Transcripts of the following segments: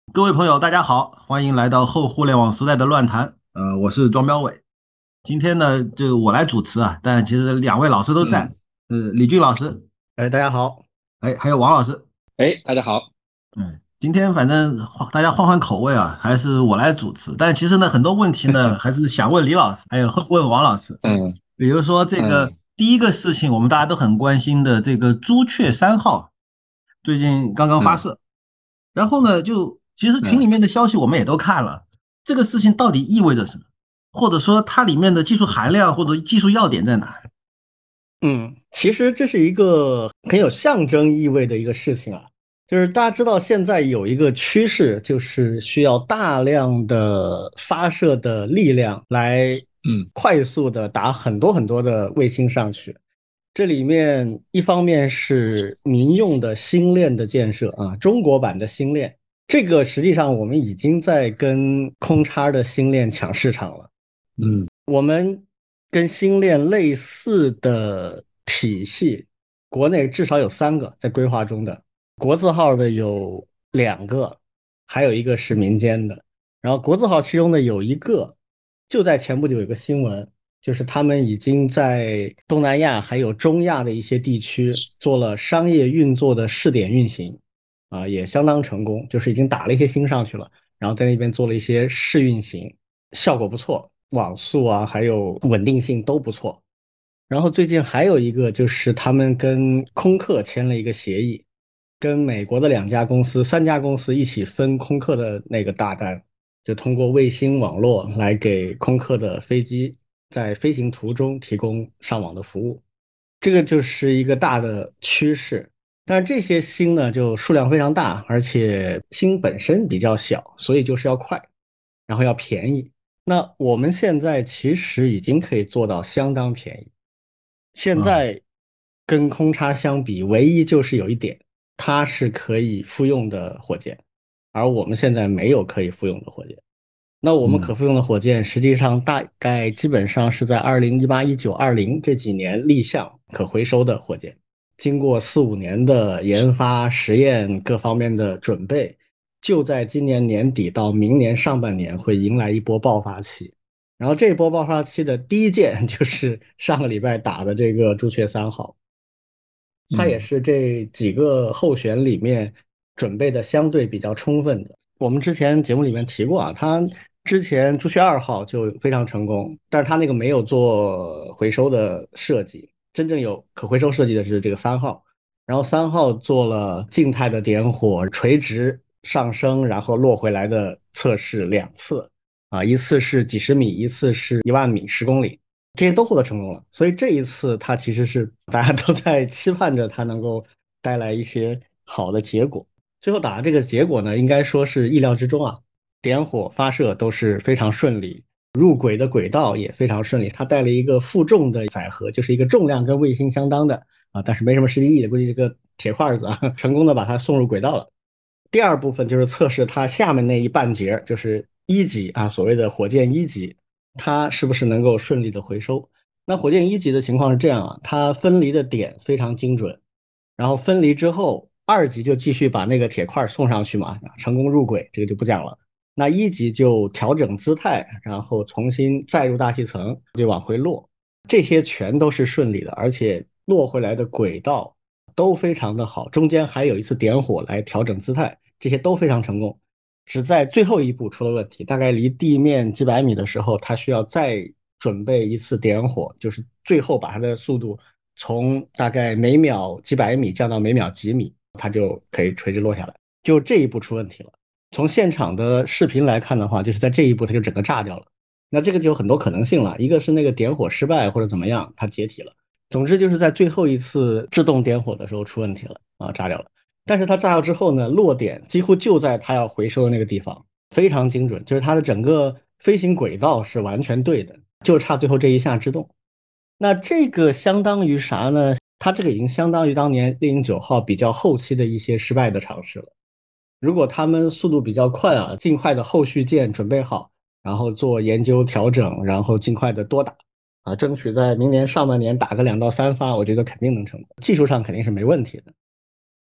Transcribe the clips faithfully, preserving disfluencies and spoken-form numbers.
各位朋友，大家好，欢迎来到后互联网时代的乱谈。呃，我是庄彪伟。今天呢，就我来主持啊，但其实两位老师都在。 嗯， 呃，李俊老师， 哎，大家好。 哎，还有王老师。 哎，大家好。 嗯，今天反正换大家换换口味啊，还是我来主持。但其实呢，很多问题呢，还是想问李老师，还有问王老师。 嗯比如说这个嗯第一个事情，我们大家都很关心的这个朱雀三号，最近刚刚发嗯射。然后呢，就其实群里嗯面的消息我们也都看了，这个事情到底意味着什么，或者说它里面的技术含量或者技术要点在哪？ 嗯，其实这是一个很有象征意味的一个事情啊，就是大家知道现在有一个趋势，就是需要大量的发射的力量来嗯快速的打很多很多的卫星上去。这里面一方面是民用的星链的建设啊，中国版的星链，这个实际上我们已经在跟空差的星链抢市场了。 嗯我们跟星链类似的体系，国内至少有三个在规划中的，国字号的有两个，还有一个是民间的。然后国字号其中的有一个，就在前不久有个新闻，就是他们已经在东南亚还有中亚的一些地区做了商业运作的试点运行，啊，也相当成功，就是已经打了一些星上去了，然后在那边做了一些试运行。效果不错，网速啊，还有稳定性都不错。然后最近还有一个就是他们跟空客签了一个协议，跟美国的两家公司、三家公司一起分空客的那个大单，就通过卫星网络来给空客的飞机在飞行途中提供上网的服务。这个就是一个大的趋势。但是这些星呢，就数量非常大，而且星本身比较小，所以就是要快，然后要便宜。那我们现在其实已经可以做到相当便宜。现啊， 在跟空差相比，唯一就是有一点，它是可以复用的火箭，而我们现在没有可以复用的火箭。那我们可嗯复用的火箭，实际上大概基本上是在二零一八、一九、二零这几年立项可回收的火箭，经过四五年的研发、实验各方面的准备，就在今年年底到明年上半年会迎来一波爆发期。然后这一波爆发期的第一箭就是上个礼拜打的这个朱雀三号，它也嗯是这几个候选里面准备的相对比较充分的。我们之前节目里面提过啊，它之前朱雀二号就非常成功，但是它那个没有做回收的设计，真正有可回收设计的是这个三号。然后三号做了静态的点火、垂直上升，然后落回来的测试两次，啊，一次是几十米，一次是一万米，十公里。这些都获得成功了。所以这一次，它其实是大家都在期盼着它能够带来一些好的结果。最后打的这个结果呢，应该说是意料之中啊，点火发射都是非常顺利，入轨的轨道也非常顺利。它带了一个负重的载荷，就是一个重量跟卫星相当的啊，但是没什么实际意义，估计这个铁块子啊，成功的把它送入轨道了。第二部分就是测试它下面那一半截，就是一级啊，所谓的火箭一级，它是不是能够顺利的回收？那火箭一级的情况是这样啊，它分离的点非常精准，然后分离之后，二级就继续把那个铁块送上去嘛，成功入轨，这个就不讲了。那一级就调整姿态，然后重新再入大气层，就往回落，这些全都是顺利的，而且落回来的轨道都非常的好，中间还有一次点火来调整姿态，这些都非常成功。只在最后一步出了问题，大概离地面几百米的时候，它需要再准备一次点火，就是最后把它的速度从大概每秒几百米降到每秒几米，它就可以垂直落下来。就这一步出问题了。从现场的视频来看的话，就是在这一步它就整个炸掉了。那这个就有很多可能性了，一个是那个点火失败或者怎么样，它解体了。总之就是在最后一次制动点火的时候出问题了啊，炸掉了。但是它炸掉之后呢，落点几乎就在它要回收的那个地方，非常精准，就是它的整个飞行轨道是完全对的，就差最后这一下制动。那这个相当于啥呢？它这个已经相当于当年猎鹰九号比较后期的一些失败的尝试了。如果他们速度比较快啊，尽快的后续件准备好，然后做研究调整，然后尽快的多打啊，争取在明年上半年打个两到三发，我觉得肯定能成功，技术上肯定是没问题的。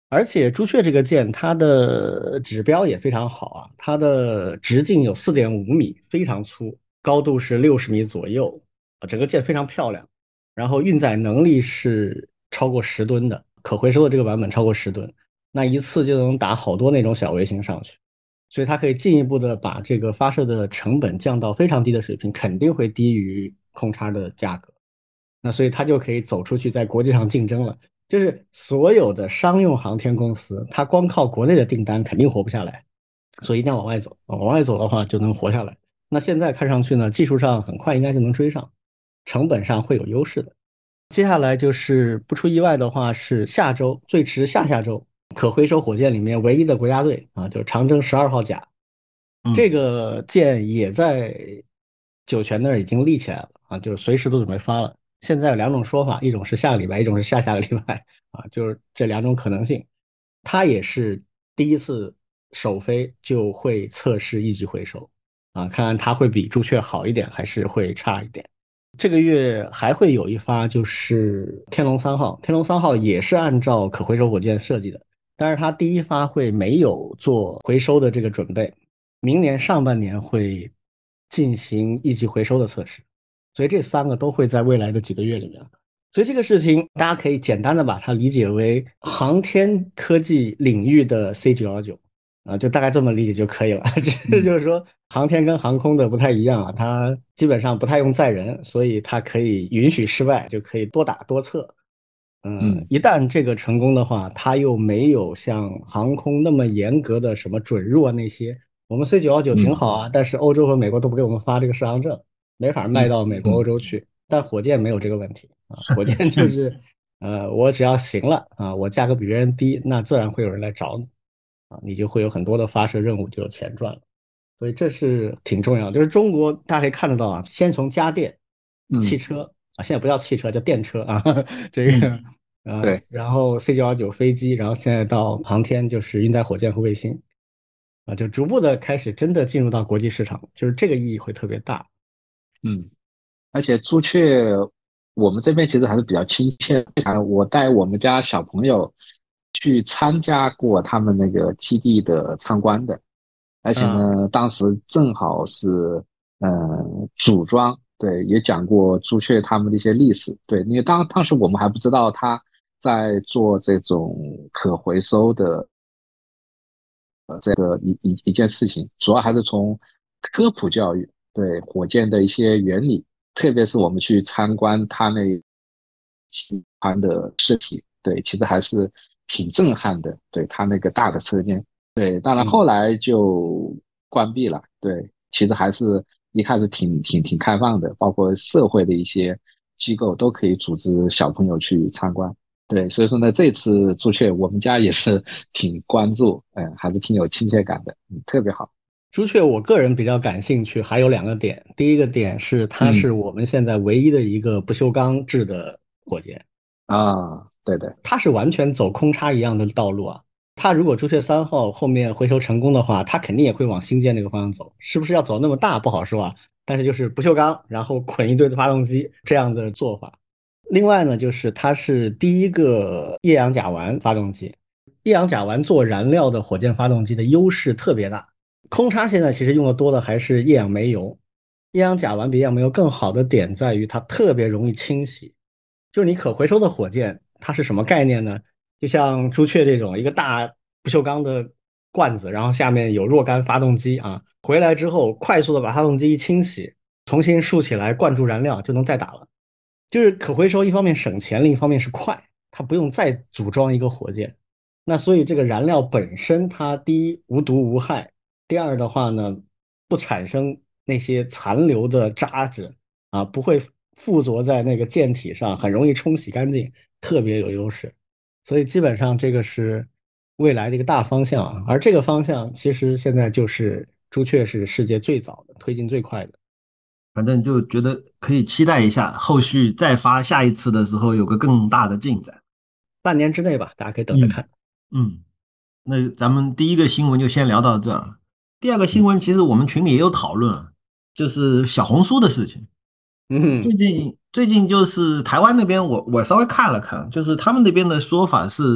而且朱雀这个舰，它的指标也非常好啊，它的直径有四点五米，非常粗，高度是六十米左右，啊，整个舰非常漂亮。然后运载能力是超过十吨的，可回收的这个版本超过十吨，那一次就能打好多那种小卫星上去，所以它可以进一步的把这个发射的成本降到非常低的水平，肯定会低于空差的价格。那所以它就可以走出去，在国际上竞争了。就是所有的商用航天公司，它光靠国内的订单肯定活不下来，所以一定要往外走。往外走的话，就能活下来。那现在看上去呢，技术上很快应该就能追上，成本上会有优势的。接下来就是不出意外的话，是下周，最迟下下周，可回收火箭里面唯一的国家队啊，就是长征十二号甲，这嗯个舰也在酒泉那儿已经立起来了啊，就是随时都准备发了。现在有两种说法，一种是下个礼拜，一种是下下个礼拜啊，就是这两种可能性。它也是第一次首飞就会测试一级回收啊，看看它会比朱雀好一点，还是会差一点。这个月还会有一发，就是天龙三号。天龙三号也是按照可回收火箭设计的，但是它第一发会没有做回收的这个准备，明年上半年会进行一级回收的测试，所以这三个都会在未来的几个月里面。所以这个事情大家可以简单的把它理解为航天科技领域的 C 九幺九啊，就大概这么理解就可以了。这嗯就是说，航天跟航空的不太一样啊，它基本上不太用载人，所以它可以允许失败，就可以多打多测。嗯， 嗯一旦这个成功的话，它又没有像航空那么严格的什么准入啊那些。我们 C 九幺九挺嗯好啊，但是欧洲和美国都不给我们发这个适航证，没法卖嗯到美国、欧嗯洲去。但火箭没有这个问题啊，火箭就是，呃，我只要行了啊，我价格比别人低，那自然会有人来找你啊，你就会有很多的发射任务，就有钱赚了。所以这是挺重要的，就是中国大家可以看得到啊，先从家电、汽嗯车啊，现在不叫汽车，叫电车啊，这嗯， 个呃， 对， 然后 C 九幺九飞机，然后现在到航天，就是运载火箭和卫星啊，就逐步的开始真的进入到国际市场，就是这个意义会特别大。 嗯。而且朱雀，我们这边其实还是比较亲切的。我带我们家小朋友去参加过他们那个基地的参观的，而且啊， 呢，当时正好是呃组装，对，也讲过朱雀他们的一些历史，对，因为当当时我们还不知道他在做这种可回收的一一一件事情，主要还是从科普教育，对火箭的一些原理，特别是我们去参观它那喜欢的实体，对，其实还是挺震撼的。对，它那个大的车间，对，当然后嗯。 来就关闭了。对，其实还是一开始挺挺挺开放的，包括社会的一些机构都可以组织小朋友去参观。对，所以说呢，这次朱雀我们家也是挺关注，嗯，还是挺有亲切感的，嗯，特别好。 朱雀，我个人比较感兴趣，还有两个点。第一个点是，它是嗯我们现在唯一的一个不锈钢制的火箭， 啊，对对， 它是完全走空差一样的道路啊。它如果朱雀三号后面回收成功的话，它肯定也会往新建那个方向走。是不是要走那么大不好说啊，但是就是不锈钢，然后捆一堆的发动机这样的做法。另外呢，就是它是第一个液氧甲烷发动机，液氧甲烷做燃料的火箭发动机的优势特别大。空差现在其实用的多的还是液氧煤油，液氧甲烷比液氧煤油更好的点在于它特别容易清洗。就是你可回收的火箭，它是什么概念呢？就像朱雀这种一个大不锈钢的罐子，然后下面有若干发动机啊，回来之后快速的把发动机一清洗，重新竖起来灌注燃料就能再打了。就是可回收，一方面省钱，另一方面是快，它不用再组装一个火箭。那所以这个燃料本身它第一无毒无害，第二的话呢，不产生那些残留的渣子啊，不会附着在那个舰体上，很容易冲洗干净，特别有优势。所以基本上这个是未来的一个大方向啊，而这个方向其实现在就是朱雀是世界最早的、推进最快的。 反正就觉得可以期待一下，后续再发下一次的时候有个更大的进展。 半年之内吧，大家可以等着嗯看。 嗯，那咱们第一个新闻就先聊到这儿。第二个新嗯闻其实我们群里也有讨论啊，就是小红书的事情。最嗯近最近就是台湾那边我，我稍微看了看，就是他们那边的说法是，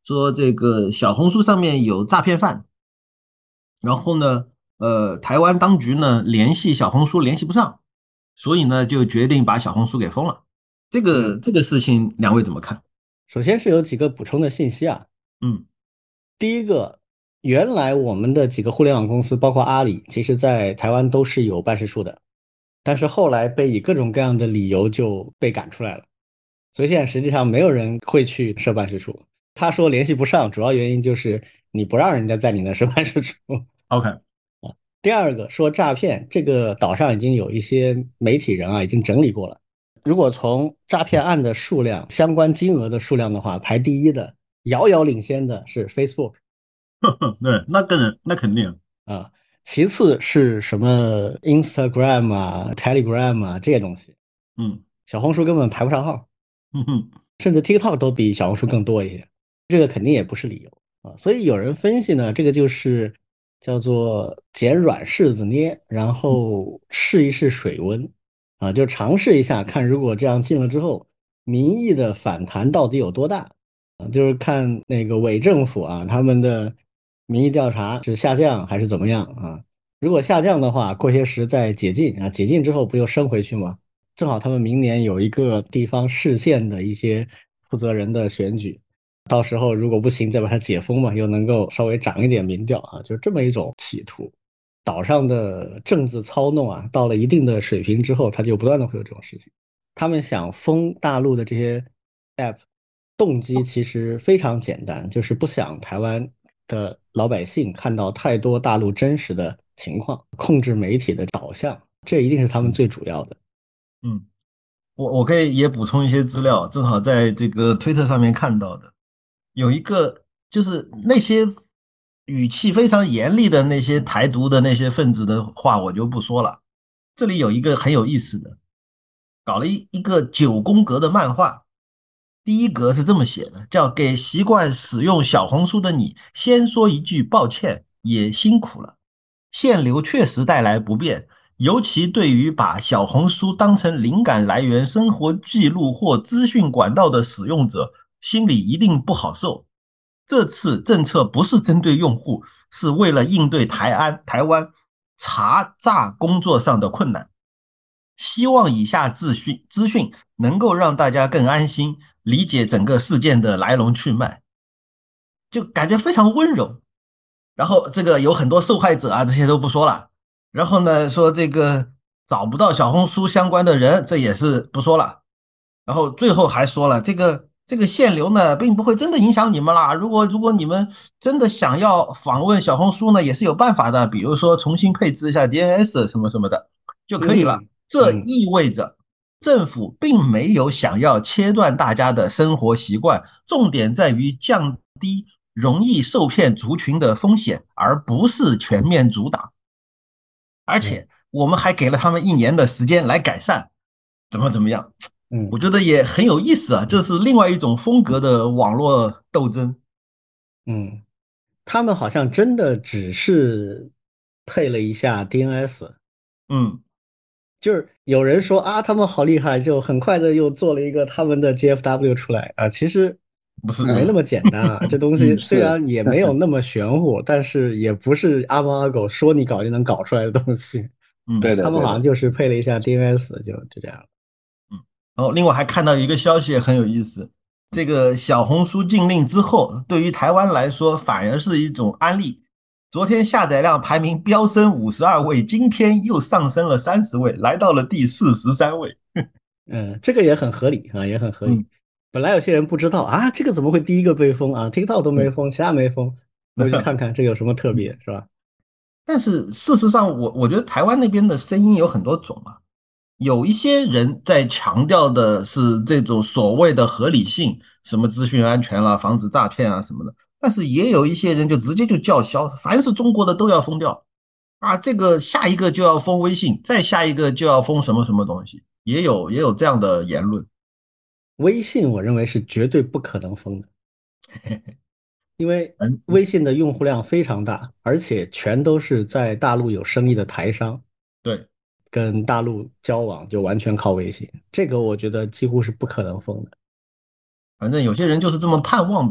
说这个小红书上面有诈骗犯，然后呢，呃，台湾当局呢联系小红书联系不上，所以呢就决定把小红书给封了。这个嗯， 这个事情两位怎么看？ 首先是有几个补充的信息啊。 嗯第一个，原来我们的几个互联网公司，包括阿里，其实在台湾都是有办事处的，但是后来被以各种各样的理由就被赶出来了，所以现在实际上没有人会去设办事处。他说联系不上，主要原因就是你不让人家在你那设办事处。 ，OK， 第二个说诈骗，这个岛上已经有一些媒体人啊已经整理过了。如果从诈骗案的数量、相关金额的数量的话，排第一的、遥遥领先的是 Facebook 对，那个人那肯定， 啊，其次是什么 Instagram 啊、Telegram 啊这些东西， 嗯小红书根本排不上号， 嗯哼， 甚至 TikTok 都比小红书更多一些。这个肯定也不是理由啊。所以有人分析呢，这个就是叫做捡软柿子捏，然后试一试水温啊，就尝试一下，看如果这样进了之后，民意的反弹到底有多大啊？就是看那个伪政府啊，他们的民意调查是下降还是怎么样啊？如果下降的话，过些时再解禁啊，解禁之后不又升回去吗？正好他们明年有一个地方市县的一些负责人的选举，到时候如果不行，再把它解封嘛，又能够稍微涨一点民调啊，就是这么一种企图。岛上的政治操弄啊，到了一定的水平之后，它就不断的会有这种事情。他们想封大陆的这些 App，动机其实非常简单，就是不想台湾的老百姓看到太多大陆真实的情况，控制媒体的导向，这一定是他们最主要的。 嗯。我我可以也补充一些资料，正好在这个推特上面看到的，有一个就是那些语气非常严厉的那些台独的那些分子的话，我就不说了。这里有一个很有意思的，搞了一一个九宫格的漫画，第一格是这么写的，叫“给习惯使用小红书的你，先说一句抱歉，也辛苦了。限流确实带来不便，尤其对于把小红书当成灵感来源、生活记录或资讯管道的使用者，心里一定不好受。这次政策不是针对用户，是为了应对台湾台湾查诈工作上的困难。希望以下资讯资讯能够让大家更安心理解整个事件的来龙去脉，就感觉非常温柔。然后这个有很多受害者啊，这些都不说了。然后呢，说这个找不到小红书相关的人，这也是不说了。然后最后还说了，这个这个限流呢，并不会真的影响你们啦。如果如果你们真的想要访问小红书呢，也是有办法的，比如说重新配置一下 D N S 什么什么的就可以了。 嗯这嗯意味着政府并没有想要切断大家的生活习惯，重点在于降低容易受骗族群的风险，而不是全面阻挡。而嗯且我们还给了他们一年的时间来改善，怎么怎么样？ 嗯我觉得也很有意思啊，这是另外一种风格的网络斗争。 嗯，他们好像真的只是配了一下 D N S， 嗯， 就是有人说啊，他们好厉害，就很快的又做了一个他们的 G F W 出来啊，其实不是， 没那么简单啊。这东西嗯虽是， 然也没有那么玄乎，但是也不是阿猫阿狗说你搞就能搞出来的东西。 嗯对的， 他们好像对的。 就是配了一下 D N S，就就这样了。 嗯。然后另外还看到一个消息也很有意思，这个小红书禁令之后，对于台湾来说反而是一种安利。昨天下载量排名飙升五十二位，今天又上升了三十位，来到了第四十三位。 嗯，这个也很合理啊，也很合理。 嗯， 本来有些人不知道啊，这个怎么会第一个被封啊？TikTok 都没封，其他没封，我去看看这个有什么特别，是吧？ 但是事实上我，我觉得台湾那边的声音有很多种啊。有一些人在强调的是这种所谓的合理性，什么资讯安全啦、防止诈骗啊什么的。但是也有一些人就直接就叫嚣，凡是中国的都要封掉啊，这个下一个就要封微信，再下一个就要封什么什么东西，也有也有这样的言论。 微信我认为是绝对不可能封的，因为嗯， 微信的用户量非常大，而且全都是在大陆有生意的台商， 对， 跟大陆交往就完全靠微信，这个我觉得几乎是不可能封的。 反正有些人就是这么盼望呗。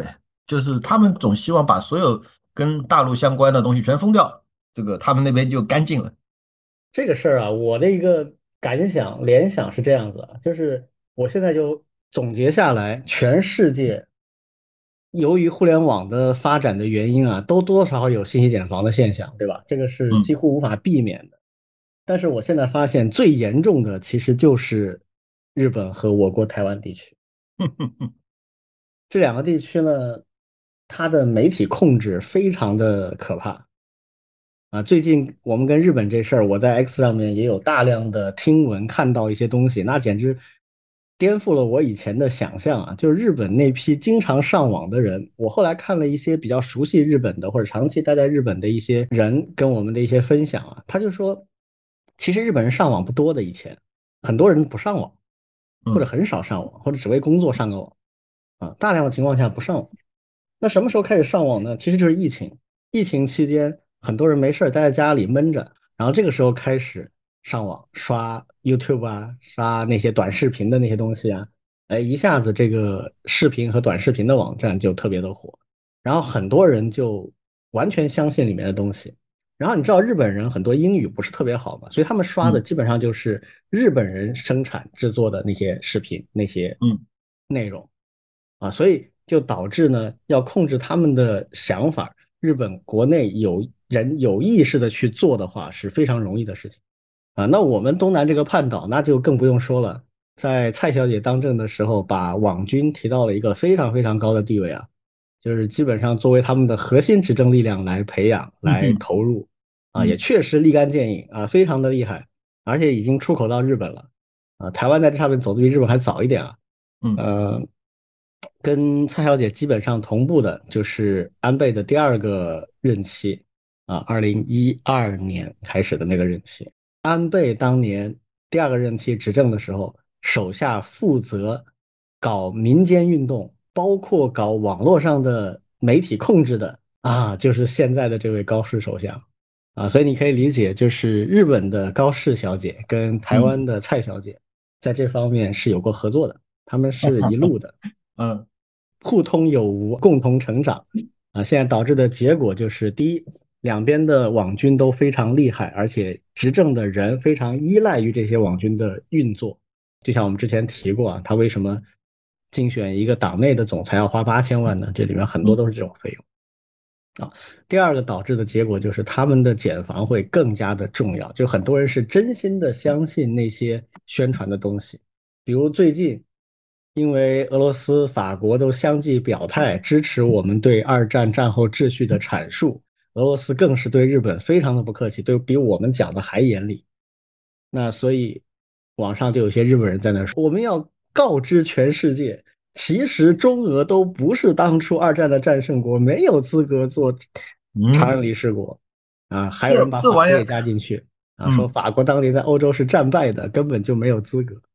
就是他们总希望把所有跟大陆相关的东西全封掉，这个他们那边就干净了。 这个事儿啊，我的一个感想联想是这样子啊，就是我现在就总结下来，全世界由于互联网的发展的原因啊，都多多少少有信息茧房的现象，对吧？这个是几嗯。 乎无法避免的。但是我现在发现最严重的其实就是日本和我国台湾地区。这两个地区呢，它的媒体控制非常的可怕啊。最近我们跟日本这事儿，我在 X 上面也有大量的听闻，看到一些东西，那简直颠覆了我以前的想象啊。就是日本那批经常上网的人，我后来看了一些比较熟悉日本的或者长期待在日本的一些人跟我们的一些分享啊，他就说，其实日本人上网不多的，以前很多人不上网，或者嗯很少上网，或者只为工作上个网。啊，大量的情况下不上网。那什么时候开始上网呢？其实就是疫情。疫情期间，很多人没事儿待在家里闷着，然后这个时候开始上网刷 YouTube 啊，刷那些短视频的那些东西啊，哎，一下子这个视频和短视频的网站就特别的火，然后很多人就完全相信里面的东西。然后你知道日本人很多英语不是特别好嘛，所以他们刷的嗯基本上就是日本人生产制作的那些视频、那些嗯内容。啊，所以就导致呢，要控制他们的想法，日本国内有人有意识的去做的话，是非常容易的事情啊。那我们东南这个半岛，那就更不用说了。在蔡小姐当政的时候，把网军提到了一个非常非常高的地位啊，就是基本上作为他们的核心执政力量来培养、来嗯投入啊，也嗯确实立竿见影啊，非常的厉害，而且已经出口到日本了啊。台湾在这上面走的比日本还早一点啊。 嗯呃，跟蔡小姐基本上同步的就是安倍的第二个任期啊，二零一二年开始的那个任期。安倍当年第二个任期执政的时候，手下负责搞民间运动，包括搞网络上的媒体控制的啊，就是现在的这位高市首相啊，所以你可以理解，就是日本的高市小姐跟台湾嗯的蔡小姐在这方面是有过合作的，他们是一路的。 嗯互通有无，共同成长啊。现在导致的结果就是，第一，两边的网军都非常厉害，而且执政的人非常依赖于这些网军的运作。就像我们之前提过啊，他为什么竞选一个党内的总裁要花八千万呢？这里面很多嗯都是这种费用啊。第二个导致的结果就是他们的检防会更加的重要，就很多人是真心的相信那些宣传的东西，比如最近。因为俄罗斯、法国都相继表态支持我们对二战战后秩序的阐述，俄罗斯更是对日本非常的不客气，对比我们讲的还严厉。那所以网上就有些日本人在那说，我们要告知全世界，其实中俄都不是当初二战的战胜国，没有资格做常任嗯， 理事国啊。还有人这把法国也这玩意儿， 加进去啊，说嗯， 法国当年在欧洲是战败的，根本就没有资格。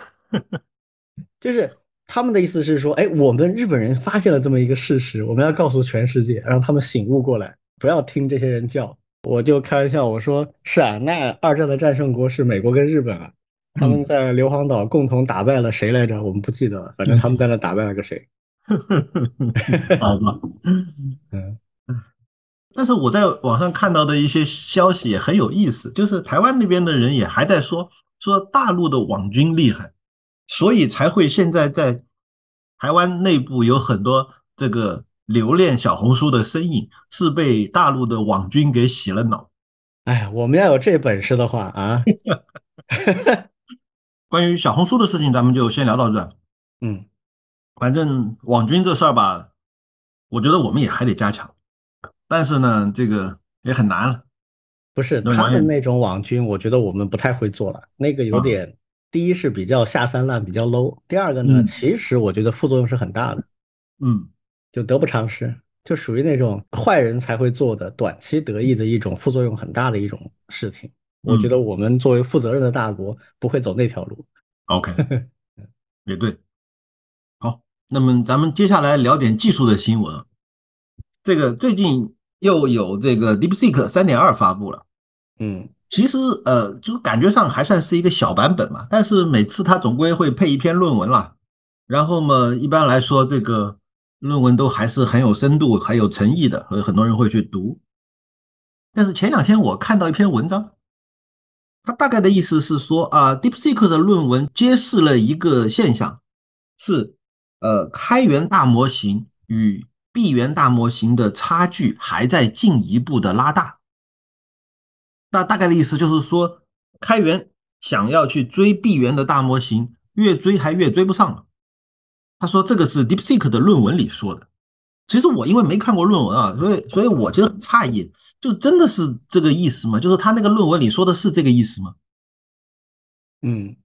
就是他们的意思是说，哎，我们日本人发现了这么一个事实，我们要告诉全世界，让他们醒悟过来，不要听这些人叫。我就开玩笑，我说是啊，那二战的战胜国是美国跟日本啊，他们嗯在硫磺岛共同打败了谁来着？我们不记得了，反正他们在那打败了个谁。 好吧。 嗯但是我在网上看到的一些消息也很有意思，就是台湾那边的人也还在说说大陆的网军厉害，所以才会现在在台湾内部有很多这个留恋小红书的身影是被大陆的网军给洗了脑。 哎，我们要有这本事的话啊， 关于小红书的事情，咱们就先聊到这。 嗯， 反正网军这事儿吧，我觉得我们也还得加强，但是呢，这个也很难了， 不是因为网友他们那种网军，我觉得我们不太会做了，那个有啊， 点，第一是比较下三滥，比较 low，第二个呢， 嗯其实我觉得副作用是很大的。 嗯就得不偿失，就属于那种坏人才会做的短期得意的一种副作用很大的一种事情。我觉嗯得我们作为负责任的大国不会走那条路。 ，OK，也对。好，那么咱们接下来聊点技术的新闻啊。这个最近又有这个 DeepSeek 三点二发布了， 嗯其实呃，就感觉上还算是一个小版本嘛，但是每次它总归会配一篇论文啦。然后嘛，一般来说，这个论文都还是很有深度、很有诚意的，所以很多人会去读。但是前两天我看到一篇文章，它大概的意思是说啊，DeepSeek 的论文揭示了一个现象，是呃开源大模型与闭源大模型的差距还在进一步的拉大。那大概的意思就是说，开源想要去追闭源的大模型，越追还越追不上了。他说这个是 DeepSeek 的论文里说的。其实我因为没看过论文啊，所以所以我其实很诧异，就真的是这个意思吗？就是他那个论文里说的是这个意思吗？ 嗯，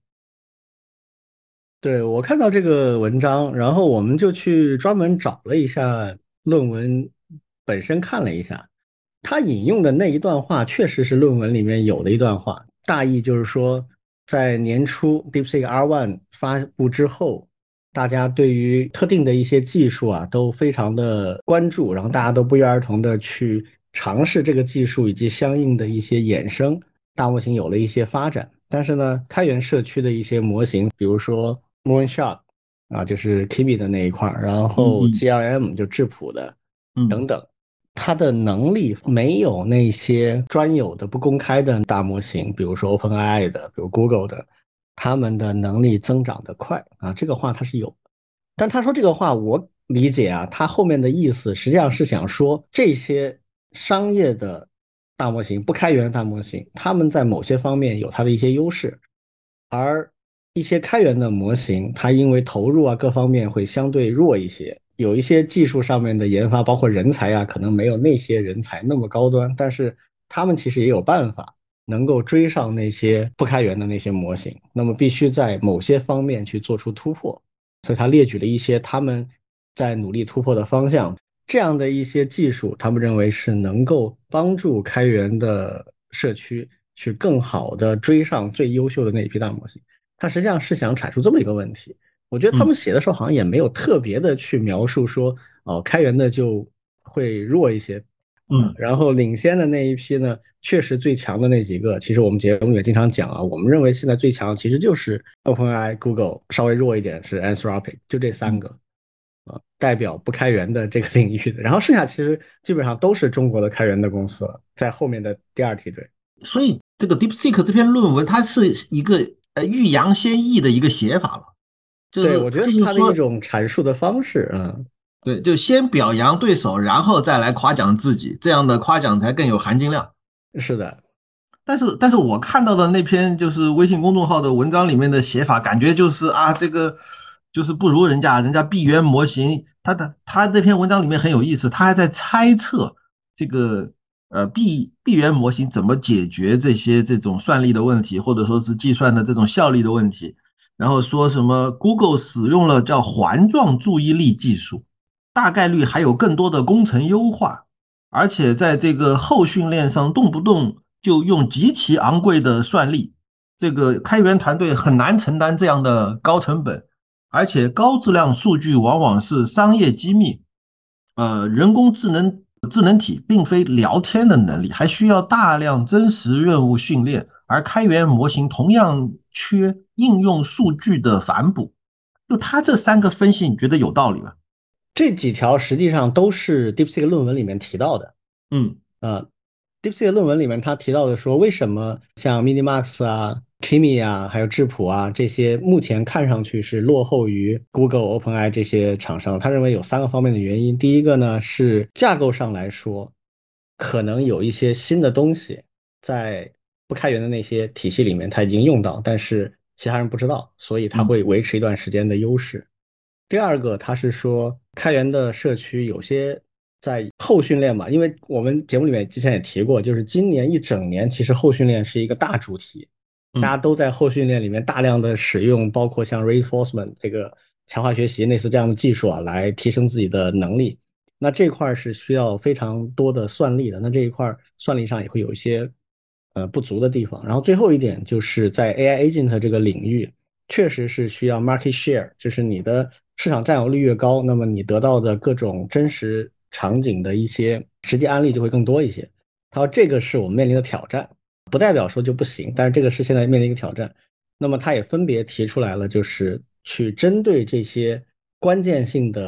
对，我看到这个文章，然后我们就去专门找了一下论文本身，看了一下，他引用的那一段话确实是论文里面有的一段话，大意就是说，在年初 DeepSeek R 一 发布之后，大家对于特定的一些技术啊都非常的关注，然后大家都不约而同的去尝试这个技术以及相应的一些衍生，大模型有了一些发展。但是呢，开源社区的一些模型，比如说 Moonshot 啊，就是 Kimi 的那一块儿，然后嗯嗯 G R M 就质谱的嗯等等，它的能力没有那些专有的不公开的大模型，比如说 OpenAI 的，比如 Google 的，他们的能力增长得快啊。这个话他是有，但他说这个话，我理解啊，他后面的意思实际上是想说这些商业的大模型、不开源的大模型，他们在某些方面有它的一些优势，而一些开源的模型，它因为投入啊各方面会相对弱一些，有一些技术上面的研发，包括人才啊，可能没有那些人才那么高端，但是他们其实也有办法能够追上那些不开源的那些模型，那么必须在某些方面去做出突破。所以他列举了一些他们在努力突破的方向，这样的一些技术，他们认为是能够帮助开源的社区去更好的追上最优秀的那一批大模型。他实际上是想阐述这么一个问题。我觉得他嗯们写的时候好像也没有特别的去描述说，哦，开源的就会弱一些啊。 嗯然后领先的那一批呢，确实最强的那几个，其实我们节目也经常讲啊，我们认为现在最强其实就是 OpenAI、Google，稍微弱一点是 Anthropic，就这三嗯。 个啊，代表不开源的这个领域的。然后剩下其实基本上都是中国的开源的公司了，在后面的第二梯队。 所以这个 DeepSeek 这篇论文，它是一个呃欲扬先抑的一个写法了，就对， 是我觉得是他的一就是说， 种阐述的方式，嗯， 对，就先表扬对手，然后再来夸奖自己，这样的夸奖才更有含金量。 是的， 但是，但是我看到的那篇就是微信公众号的文章里面的写法，感觉就是啊，这个就是不如人家，人家闭源模型，他的他这篇文章里面很有意思，他还在猜测这个呃闭闭源模型怎么解决这些这种算力的问题，或者说是计算的这种效率的问题，然后说什么 Google 使用了叫环状注意力技术，大概率还有更多的工程优化。而且在这个后训练上，动不动就用极其昂贵的算力，这个开源团队很难承担这样的高成本，而且高质量数据往往是商业机密。呃，人工智能智能体并非聊天的能力，还需要大量真实任务训练，而开源模型同样缺应用数据的反哺。就他这三个分析，你觉得有道理吗？ 这几条实际上都是 DeepSeek 论文里面提到的。 嗯呃，DeepSeek 论文里面他提到的说，为什么像 Minimax 啊、Kimi 啊，还有质谱啊这些目前看上去是落后于 Google、OpenAI 这些厂商？他认为有三个方面的原因。第一个呢是架构上来说，可能有一些新的东西在不开源的那些体系里面他已经用到，但是其他人不知道，所以他嗯会维持一段时间的优势。第二个，他是说开源的社区有些在后训练嘛，因为我们节目里面之前也提过，就是今年一整年其实后训练是一个大主题，大家嗯都在后训练里面大量的使用，包括像 reinforcement 这个强化学习类似这样的技术啊，来提升自己的能力。那这块是需要非常多的算力的，那这一块算力上也会有一些呃不足的地方。然后最后一点就是在 A I agent 这个领域，确实是需要 market share，就是你的市场占有率越高，那么你得到的各种真实场景的一些实际案例就会更多一些。他说这个是我们面临的挑战，不代表说就不行，但是这个是现在面临一个挑战。那么他也分别提出来了，就是去针对这些关键性的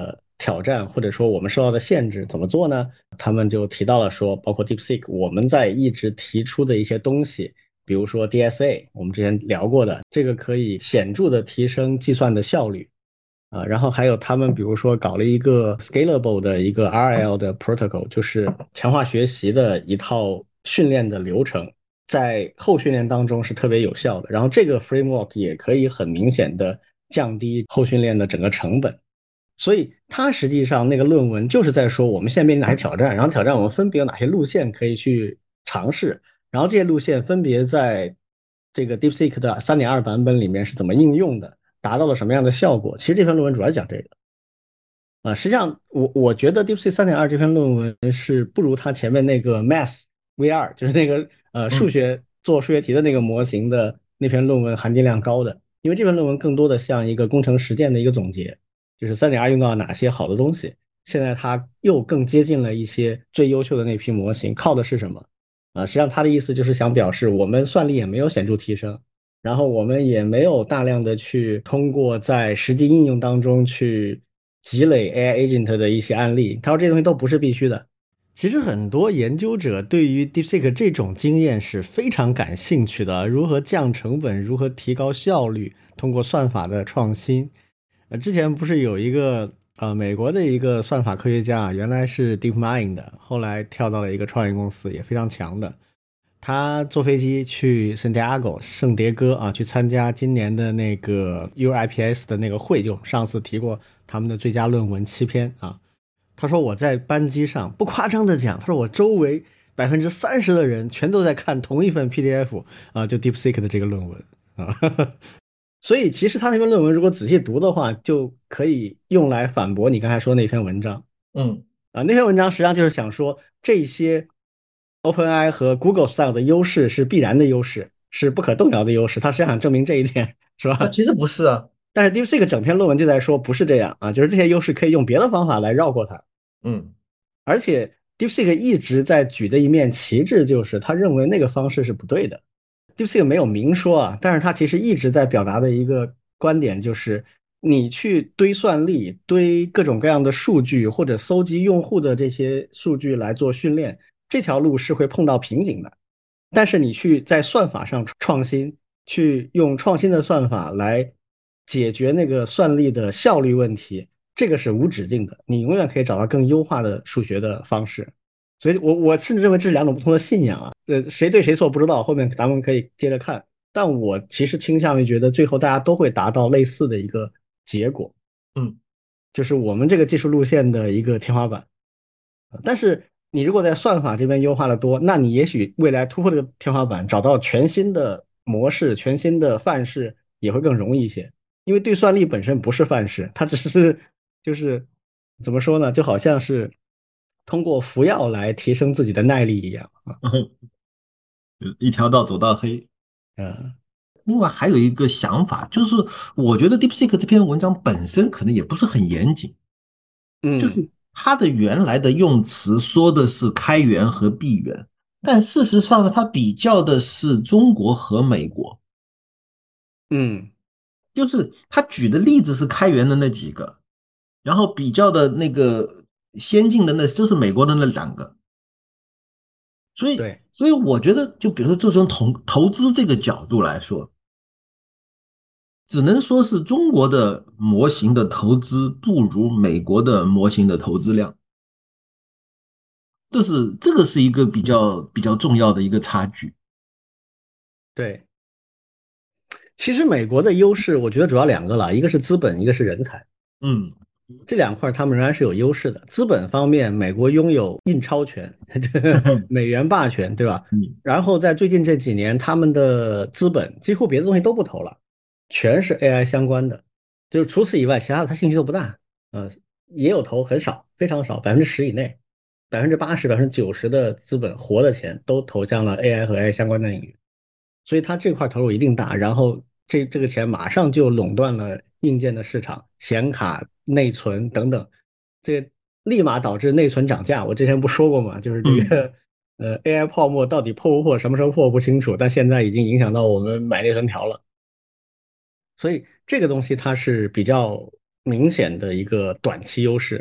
挑战，或者说我们受到的限制怎么做呢？他们就提到了说，包括 DeepSeek，我们在一直提出的一些东西，比如说 D S A，我们之前聊过的，这个可以显著的提升计算的效率。啊，然后还有他们比如说搞了一个 scalable 的一个 R L 的 protocol，就是强化学习的一套训练的流程，在后训练当中是特别有效的。然后这个 framework 也可以很明显的降低后训练的整个成本。所以它实际上那个论文就是在说我们现在面临哪些挑战，然后挑战我们分别有哪些路线可以去尝试，然后这些路线分别在这个 DeepSeek 的三点二版本里面是怎么应用的。达到了什么样的效果？其实这篇论文主要讲这个啊。实际上我我觉得 DeepSeek 三点二这篇论文是不如它前面那个 Math V R， 就是那个呃数嗯学做数学题的那个模型的那篇论文含金量高的，因为这篇论文更多的像一个工程实践的一个总结，就是三点二用到哪些好的东西，现在它又更接近了一些最优秀的那批模型，靠的是什么？啊，实际上他的意思就是想表示我们算力也没有显著提升，然后我们也没有大量的去通过在实际应用当中去积累 A I agent 的一些案例。他说这些东西都不是必须的。其实很多研究者对于 DeepSeek 这种经验是非常感兴趣的，如何降成本，如何提高效率，通过算法的创新。呃，之前不是有一个呃美国的一个算法科学家，原来是 DeepMind 的，后来跳到了一个创业公司，也非常强的。他坐飞机去圣地亚哥圣迭戈啊，去参加今年的那个 U I P S 的那个会，就上次提过他们的最佳论文七篇啊。他说我在班机上不夸张的讲，他说我周围百分之三十的人全都在看同一份 P D F 啊，就 DeepSeek 的这个论文啊。所以其实他那篇论文如果仔细读的话，就可以用来反驳你刚才说那篇文章。 嗯啊，那篇文章实际上就是想说这些 OpenAI 和 Google Style 的优势是必然的优势，是不可动摇的优势。他实际上想证明这一点，是吧？ 那其实不是啊。 但是 DeepSeek 整篇论文就在说不是这样啊，就是这些优势可以用别的方法来绕过它。 嗯而且 DeepSeek 一直在举的一面旗帜就是他认为那个方式是不对的。DeepSeek 没有明说啊，但是他其实一直在表达的一个观点就是，你去堆算力、堆各种各样的数据，或者搜集用户的这些数据来做训练，这条路是会碰到瓶颈的。但是你去在算法上创新，去用创新的算法来解决那个算力的效率问题，这个是无止境的，你永远可以找到更优化的数学的方式。所以我我甚至认为这是两种不同的信仰啊，呃，谁对谁错不知道，后面咱们可以接着看。但我其实倾向于觉得最后大家都会达到类似的一个结果， 嗯就是我们这个技术路线的一个天花板。但是你如果在算法这边优化的多，那你也许未来突破这个天花板，找到全新的模式、全新的范式也会更容易一些。因为对算力本身不是范式，它只是就是怎么说呢，就好像是通过服药来提升自己的耐力一样啊。 嗯，一条道走到黑。 嗯另外还有一个想法，就是我觉得 DeepSeek 这篇文章本身可能也不是很严谨，就嗯是它的原来的用词说的是开源和闭源，但事实上呢，它比较的是中国和美国， 嗯， 就是他举的例子是开源的那几个，然后比较的那个先进的那就是美国的那两个，所以对。 所以我觉得，就比如说就从投投资这个角度来说，只能说是中国的模型的投资不如美国的模型的投资量，这是这个是一个比较比较重要的一个差距。 对，其实美国的优势，我觉得主要两个了，一个是资本，一个是人才。 嗯这两块他们仍然是有优势的。资本方面，美国拥有印钞权，美元霸权，对吧？ 嗯然后在最近这几年，他们的资本几乎别的东西都不投了，全是 A I 相关的，就是除此以外，其他的他兴趣都不大。呃，也有投，很少，非常少，百分之十以内，百分之八十、百分之九十的资本活的钱都投向了 A I 和 A I 相关的领域。所以它这块投入一定大，然后这这个钱马上就垄断了硬件的市场，显卡、内存等等，这立马导致内存涨价。我之前不说过吗？就是这嗯个呃 A I 泡沫到底破不破，什么时候破不清楚，但现在已经影响到我们买内存条了。所以这个东西它是比较明显的一个短期优势。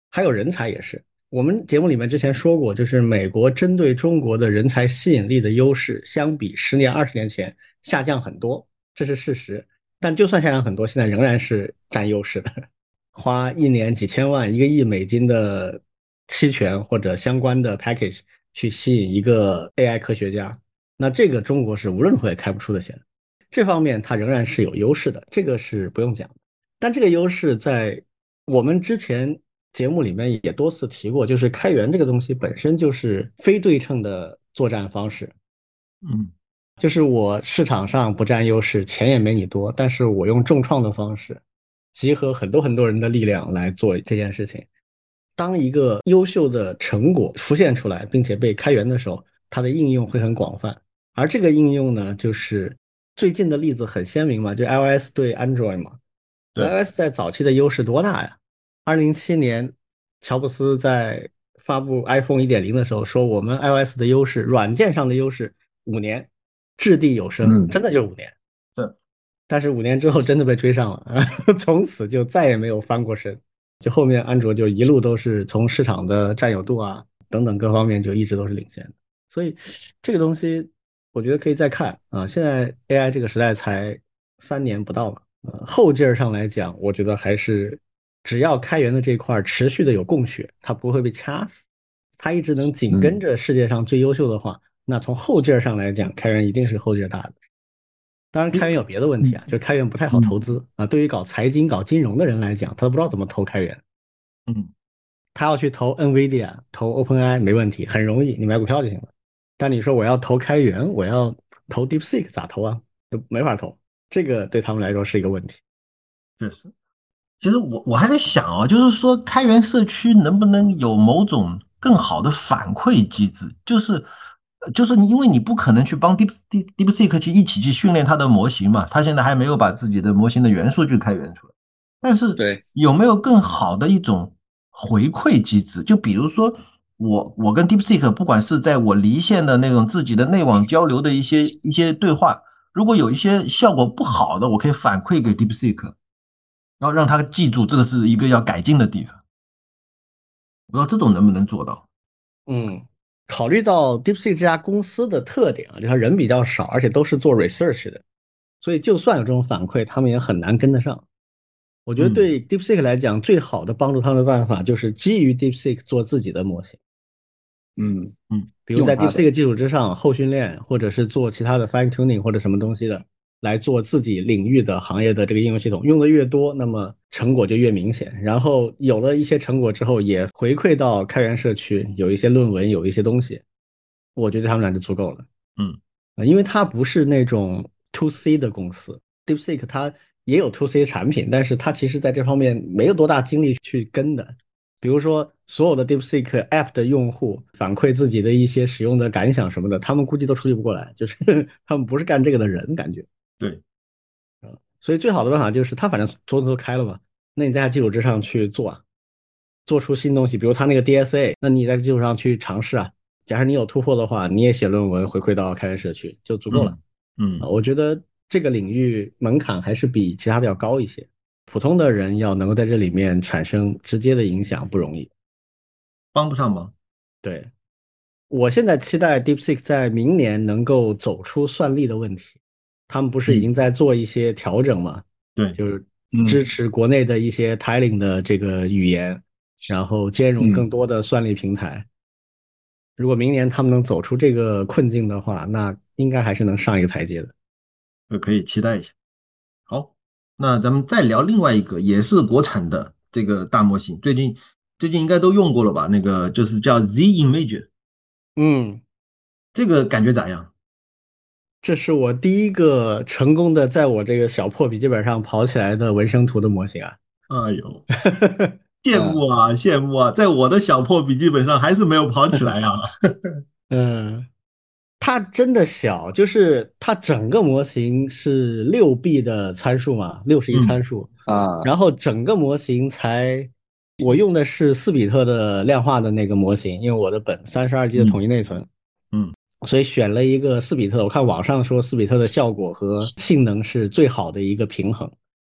还有人才也是。我们节目里面之前说过，就是美国针对中国的人才吸引力的优势，相比十年、二十年前下降很多，这是事实。但就算下降很多，现在仍然是占优势的。花一年几千万、一个亿美金的期权或者相关的 package 去吸引一个 A I 科学家，那这个中国是无论如何也开不出的钱。这方面它仍然是有优势的，这个是不用讲的。但这个优势在我们之前节目里面也多次提过，就是开源这个东西本身就是非对称的作战方式。 嗯就是我市场上不占优势，钱也没你多，但是我用重创的方式，集合很多很多人的力量来做这件事情。当一个优秀的成果浮现出来，并且被开源的时候，它的应用会很广泛。而这个应用呢，就是最近的例子很鲜明嘛，就 iOS 对 Android 嘛。 对， iOS 在早期的优势多大呀？二零零七年，乔布斯在发布 iPhone 一点零的时候说，我们 iOS 的优势，软件上的优势，五年，掷地有声， 嗯真的就是五年。 是， 但是五年之后真的被追上了，从此就再也没有翻过身。就后面安卓就一路都是从市场的占有度啊等等各方面就一直都是领先的。所以这个东西我觉得可以再看啊。现在 A I 这个时代才三年不到嘛，呃，后劲儿上来讲，我觉得还是只要开源的这一块持续的有供血，它不会被掐死，它一直能紧跟嗯着世界上最优秀的话，那从后劲儿上来讲，开源一定是后劲儿大的。当然，开源有别的问题嗯啊，就是开源不太好投嗯资啊。对于搞财经、搞金融的人来讲，他都不知道怎么投开源。 嗯， 他要去投 NVIDIA、投 OpenAI 没问题，很容易，你买股票就行了。但你说我要投开源，我要投 DeepSeek 咋投啊？就没法投，这个对他们来说是一个问题。 确实。其实我我还在想啊，就是说开源社区能不能有某种更好的反馈机制？就是就是你因为你不可能去帮 Deep Deep DeepSeek 去一起去训练它的模型嘛，它现在还没有把自己的模型的元数据开源出来。但是对， 有没有更好的一种回馈机制？就比如说我我跟 DeepSeek，不管是在我离线的那种自己的内网交流的一些一些对话，如果有一些效果不好的，我可以反馈给 DeepSeek。然后让他记住这个是一个要改进的地方。不知道这种能不能做到？ 嗯，考虑到 DeepSeek 这家公司的特点啊，就他人比较少，而且都是做 research 的，所以就算有这种反馈，他们也很难跟得上。我觉得嗯对 DeepSeek 来讲，最好的帮助他们的办法就是基于 DeepSeek 做自己的模型。 嗯， 嗯比如在用它的， DeepSeek 基础之上后训练，或者是做其他的 fine tuning 或者什么东西的，来做自己领域的行业的这个应用系统，用的越多，那么成果就越明显。然后有了一些成果之后，也回馈到开源社区，有一些论文，有一些东西，我觉得他们俩就足够了。 嗯啊，因为它不是那种 to C 的公司，DeepSeek 它也有 to C 产品，但是它其实在这方面没有多大精力去跟的。比如说，所有的 DeepSeek App 的用户反馈自己的一些使用的感想什么的，他们估计都处理不过来，就是他们不是干这个的人，感觉。 对， 所以最好的办法就是，他反正桌子都开了嘛，那你在它基础之上去做啊，做出新东西，比如他那个 D S A，那你在基础上去尝试啊。假设你有突破的话，你也写论文回馈到开源社区就足够了。 嗯嗯， 啊，我觉得这个领域门槛还是比其他的要高一些，普通的人要能够在这里面产生直接的影响不容易。 帮不上忙。 对，我现在期待 DeepSeek 在明年能够走出算力的问题。他们不是已嗯， 经在做一些调整吗？ 对， 就是支嗯持国内的一些 tiling 的这个语言，然后兼容更嗯， 多的算力平台。如果明年他们能走出这个困境的话，那应该还是能上一个台阶的。 呃可以期待一下。好，那咱们再聊另外一个也是国产的这个大模型，最近最近应该都用过了吧？那个就是叫 Z Image， 嗯， 这个感觉咋样？ 这是我第一个成功的在我这个小破笔记本上跑起来的纹身图的模型啊。 哎呦，羡嗯慕啊，羡慕啊，在我的小破笔记本上还是没有跑起来啊。 嗯，它真的小，就是它整个模型是六 B 的参数嘛，六十一嗯参数， 啊， 然后整个模型才，我用的是四比特的量化的那个模型，因为我的本三十二 G 的统嗯一内存， 嗯所以选了一个四比特。我看网上说四比特的效果和性能是最好的一个平衡，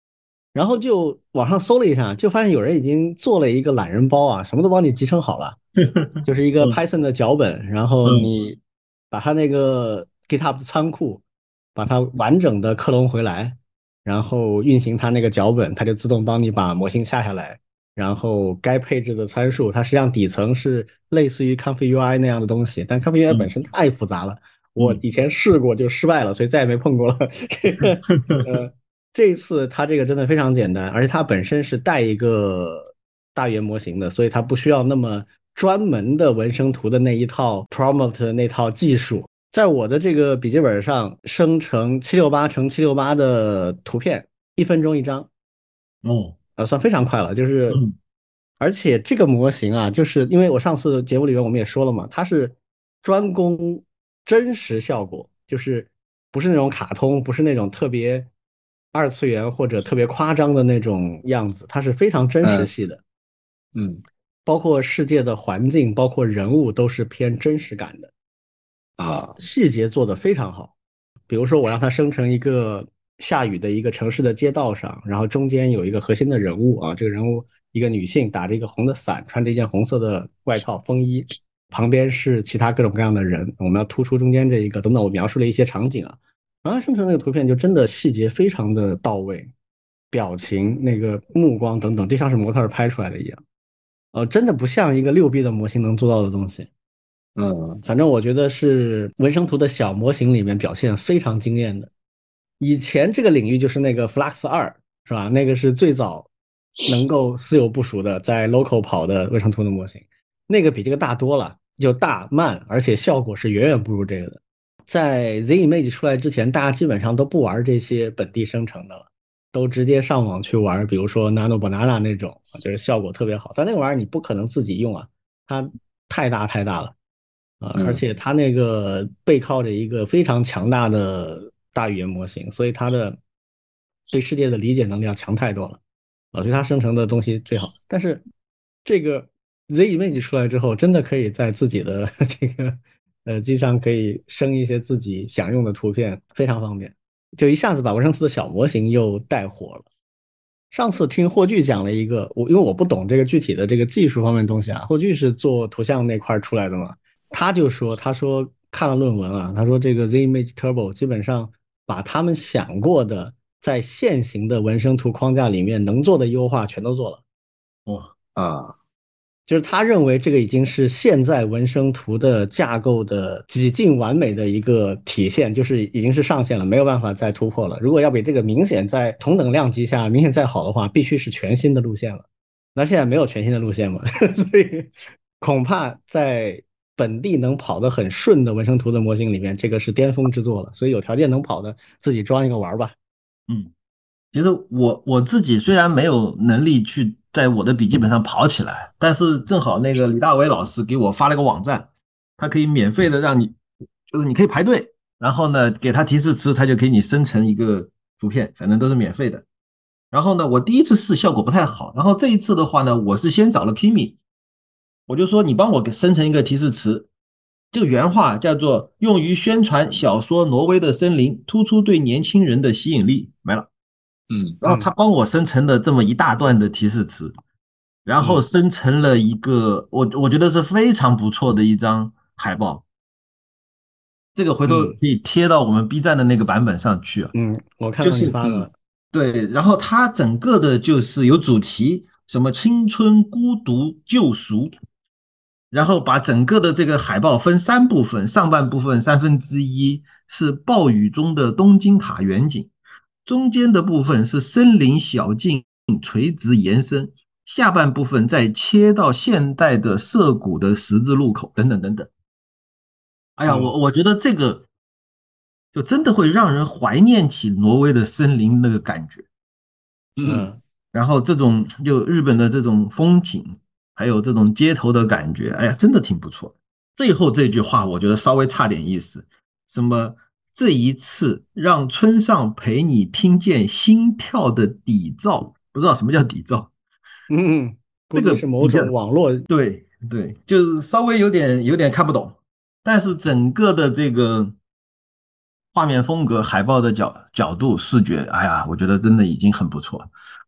然后就网上搜了一下，就发现有人已经做了一个懒人包啊，什么都帮你集成好了，就是一个嗯 Python 的脚本，然后嗯你把它那个 GitHub 的仓库，把它完整的克隆回来，然后运行它那个脚本，它就自动帮你把模型下下来，然后该配置的参数，它实际上底层是类似于 ComfyUI 那样的东西，但 ComfyUI 本嗯身太复杂了，我嗯以前试过就失败了，所以再也没碰过了。这个呃。这一次它这个真的非常简单，而且它本身是带一个大语言模型的，所以它不需要那么专门的纹身图的那一套 prompt 的那套技术。在我的这个笔记本上生成七六八乘七六八的图片，一分钟一张， 哦呃，算非常快了。就是， 嗯而且这个模型啊，就是因为我上次节目里面我们也说了嘛，它是专攻真实效果，就是不是那种卡通，不是那种特别二次元或者特别夸张的那种样子，它是非常真实嗯系的， 嗯包括世界的环境，包括人物都是偏真实感的， 啊细节做得非常好。比如说，我让它生成一个下雨的一个城市的街道上，然后中间有一个核心的人物啊，这个人物一个女性打着一个红的伞，穿着一件红色的外套风衣，旁边是其他各种各样的人，我们要突出中间这一个等等，我描述了一些场景啊，然后生成那个图片就真的细节非常的到位，表情、那个目光等等，就像是模特儿拍出来的一样，呃，真的不像一个六 B 的模型能做到的东西。 嗯反正我觉得是纹身图的小模型里面表现非常惊艳的。以前这个领域就是那个 Flux 二，是吧？那个是最早能够私有部署的，在 local 跑的纹身图的模型，那个比这个大多了，就大慢，而且效果是远远不如这个的。在 Z Image 出来之前，大家基本上都不玩这些本地生成的了，都直接上网去玩，比如说 Nano Banana 那种，就是效果特别好。但那个玩意儿你不可能自己用啊，它太大太大了。啊，而嗯且它那个背靠着一个非常强大的大语言模型，所以它的对世界的理解能力要强太多了啊，所以它生成的东西最好。但是这个 Z Image 出来之后，真的可以在自己的这个呃机上可以生一些自己想用的图片，非常方便，就一下子把纹身图的小模型又带火了。上次听霍炬讲了一个，我因为我不懂这个具体的这个技术方面的东西啊，霍炬是做图像那块儿出来的嘛，他就说，他说看了论文啊，他说这个 Z Image Turbo 基本上把他们想过的在现行的纹身图框架里面能做的优化全都做了。 哇啊就是他认为这个已经是现在纹身图的架构的几近完美的一个体现，就是已经是上限了，没有办法再突破了。如果要比这个明显在同等量级下明显再好的话，必须是全新的路线了。那现在没有全新的路线嘛，所以恐怕在本地能跑得很顺的纹身图的模型里面，这个是巅峰之作了。所以有条件能跑的，自己装一个玩吧。 嗯。其实我我自己虽然没有能力去在我的笔记本上跑起来，但是正好那个李大为老师给我发了个网站，他可以免费的让你，就是你可以排队，然后呢给他提示词，他就给你生成一个图片，反正都是免费的。然后呢，我第一次试效果不太好，然后这一次的话呢，我是先找了 Kimi，我就说你帮我给生成一个提示词，这个原话叫做用于宣传小说《挪威的森林》，突出对年轻人的吸引力，没了。 嗯然后他嗯帮我生成了这么一大段的提示词，然后嗯生成了一个我我觉得是非常不错的一张海报，这个回头嗯可以贴到我们 B 站的那个版本上去啊。 嗯，我看就到你是嗯， 发的了。 对，然后它整个的就是有主题，什么青春、孤独、救赎，然后把整个的这个海报分三部分，上半部分三分之一是暴雨中的东京塔远景，中间的部分是森林小径垂直延伸，下半部分再切到现代的涩谷的十字路口，等等等等。哎呀， 嗯我我觉得这个就真的会让人怀念起挪威的森林那个感觉。 嗯嗯然后这种就日本的这种风景，还有这种街头的感觉，哎呀，真的挺不错。最后这句话我觉得稍微差点意思，什么这一次让村上陪你听见心跳的底噪，不知道什么叫底噪， 嗯嗯，估这个计是某比较种网络。 对对，就是稍微有点有点看不懂，但是整个的这个画面风格、海报的角角度、视觉，哎呀，我觉得真的已经很不错了。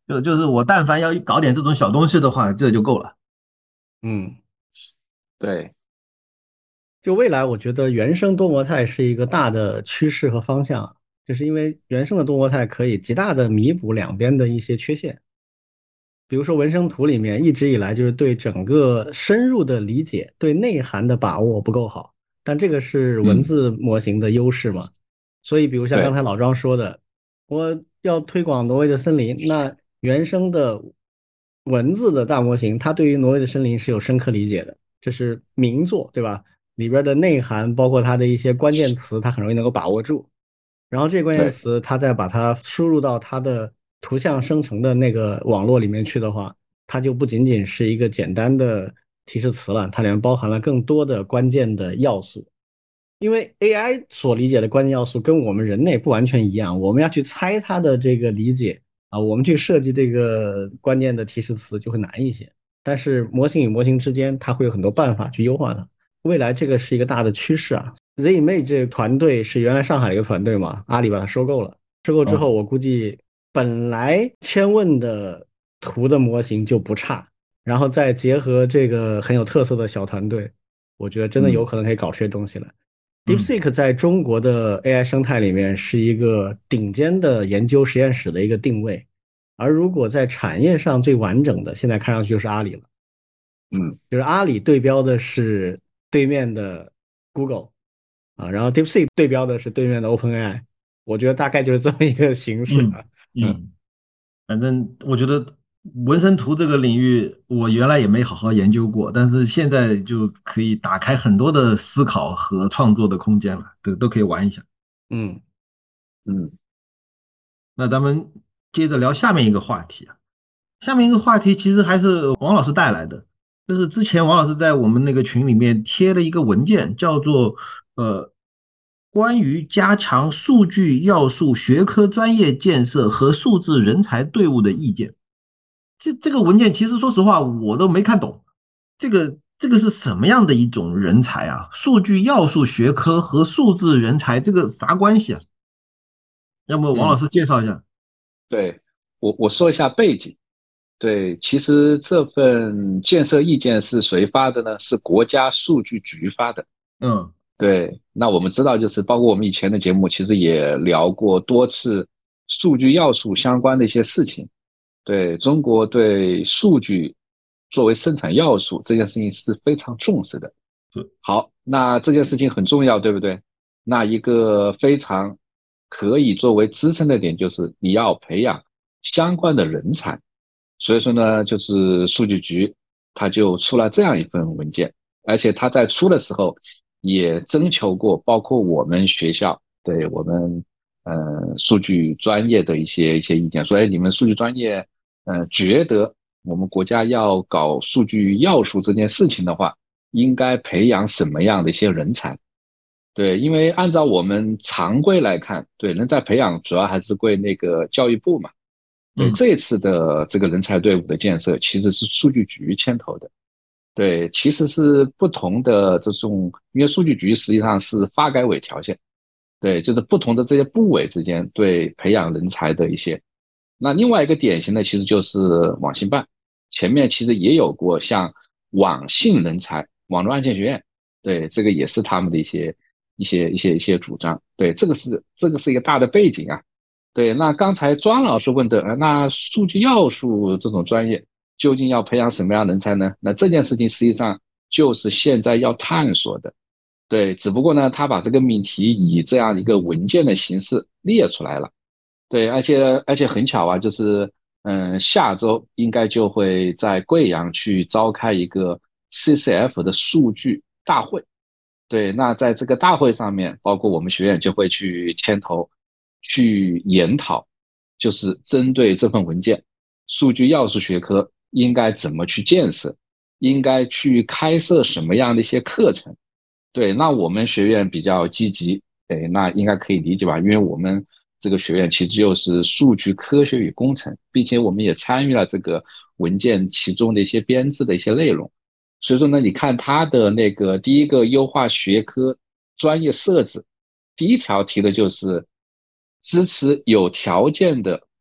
就就是我但凡要搞点这种小东西的话，这就够了。 嗯， 对， 就未来我觉得原生多模态是一个大的趋势和方向，就是因为原生的多模态可以极大的弥补两边的一些缺陷。比如说文生图里面一直以来就是对整个深入的理解、对内涵的把握不够好，但这个是文嗯， 字模型的优势嘛。所以，比如像刚对才老庄说的，我要推广挪威的森林，那原生的文字的大模型，它对于挪威的森林是有深刻理解的，这是名作，对吧？里边的内涵，包括它的一些关键词，它很容易能够把握住。然后这些关键对词，它再把它输入到它的图像生成的那个网络里面去的话，它就不仅仅是一个简单的提示词了，它里面包含了更多的关键的要素。因为 A I 所理解的关键要素跟我们人类不完全一样，我们要去猜它的这个理解啊，我们去设计这个关键的提示词就会难一些。但是模型与模型之间，它会有很多办法去优化它。未来这个是一个大的趋势啊。ZMate 这个团队是原来上海的一个团队嘛，阿里把它收购了。收购之后， 哦， 我估计本来千问的图的模型就不差，然后再结合这个很有特色的小团队，我觉得真的有嗯可能可以搞出些东西来。 嗯 DeepSeek 在中国的 A I 生态里面是一个顶尖的研究实验室的一个定位，而如果在产业上最完整的，现在看上去就是阿里了。 嗯就是阿里对标的是对面的 Google 啊，然后 DeepSeek 对标的是对面的 OpenAI，我觉得大概就是这么一个形式嗯啊。嗯嗯，反正我觉得纹身图这个领域，我原来也没好好研究过，但是现在就可以打开很多的思考和创作的空间了，都都可以玩一下。 嗯嗯那咱们接着聊下面一个话题啊，下面一个话题其实还是王老师带来的，就是之前王老师在我们那个群里面贴了一个文件，叫做呃关于加强数据要素学科专业建设和素质人才队伍的意见。这这个文件其实说实话我都没看懂，这个这个是什么样的一种人才啊？数据要素学科和素质人才这个啥关系啊？要么王老嗯， 师介绍一下。 对，我我说一下背景。对，其实这份建设意见是谁发的呢？是国家数据局发的。 嗯对，那我们知道，就是包括我们以前的节目，其实也聊过多次数据要素相关的一些事情。对，中国对数据作为生产要素这件事情是非常重视的。 是好，那这件事情很重要，对不对？那一个非常可以作为支撑的点就是你要培养相关的人才。所以说呢，就是数据局他就出了这样一份文件，而且他在出的时候也征求过，包括我们学校对我们呃数据专业的一些一些意见，说哎，你们数据专业呃觉得我们国家要搞数据要素这件事情的话，应该培养什么样的一些人才？对，因为按照我们常规来看，对人才培养主要还是归那个教育部嘛。对， 嗯这次的这个人才队伍的建设其实是数据局牵头的。对，其实是不同的这种，因为数据局实际上是发改委条线。对，就是不同的这些部委之间对培养人才的一些。那另外一个典型的其实就是网信办，前面其实也有过像网信人才、网络安全学院。对，这个也是他们的一些一些一些一些主张。对，这个是这个是一个大的背景啊。对，那刚才庄老师问的，呃，那数据要素这种专业究竟要培养什么样人才呢？那这件事情实际上就是现在要探索的。对，只不过呢，他把这个命题以这样一个文件的形式列出来了。对，而且而且很巧啊，就是嗯，下周应该就会在贵阳去召开一个 C C F 的数据大会。对，那在这个大会上面，包括我们学院就会去牵头去研讨，就是针对这份文件，数据要素学科应该怎么去建设，应该去开设什么样的一些课程。对，那我们学院比较积极。对，那应该可以理解吧？因为我们这个学院其实就是数据科学与工程，并且我们也参与了这个文件其中的一些编制的一些内容。所以说呢，你看它的那个第一个优化学科专业设置，第一条提的就是支持有条件的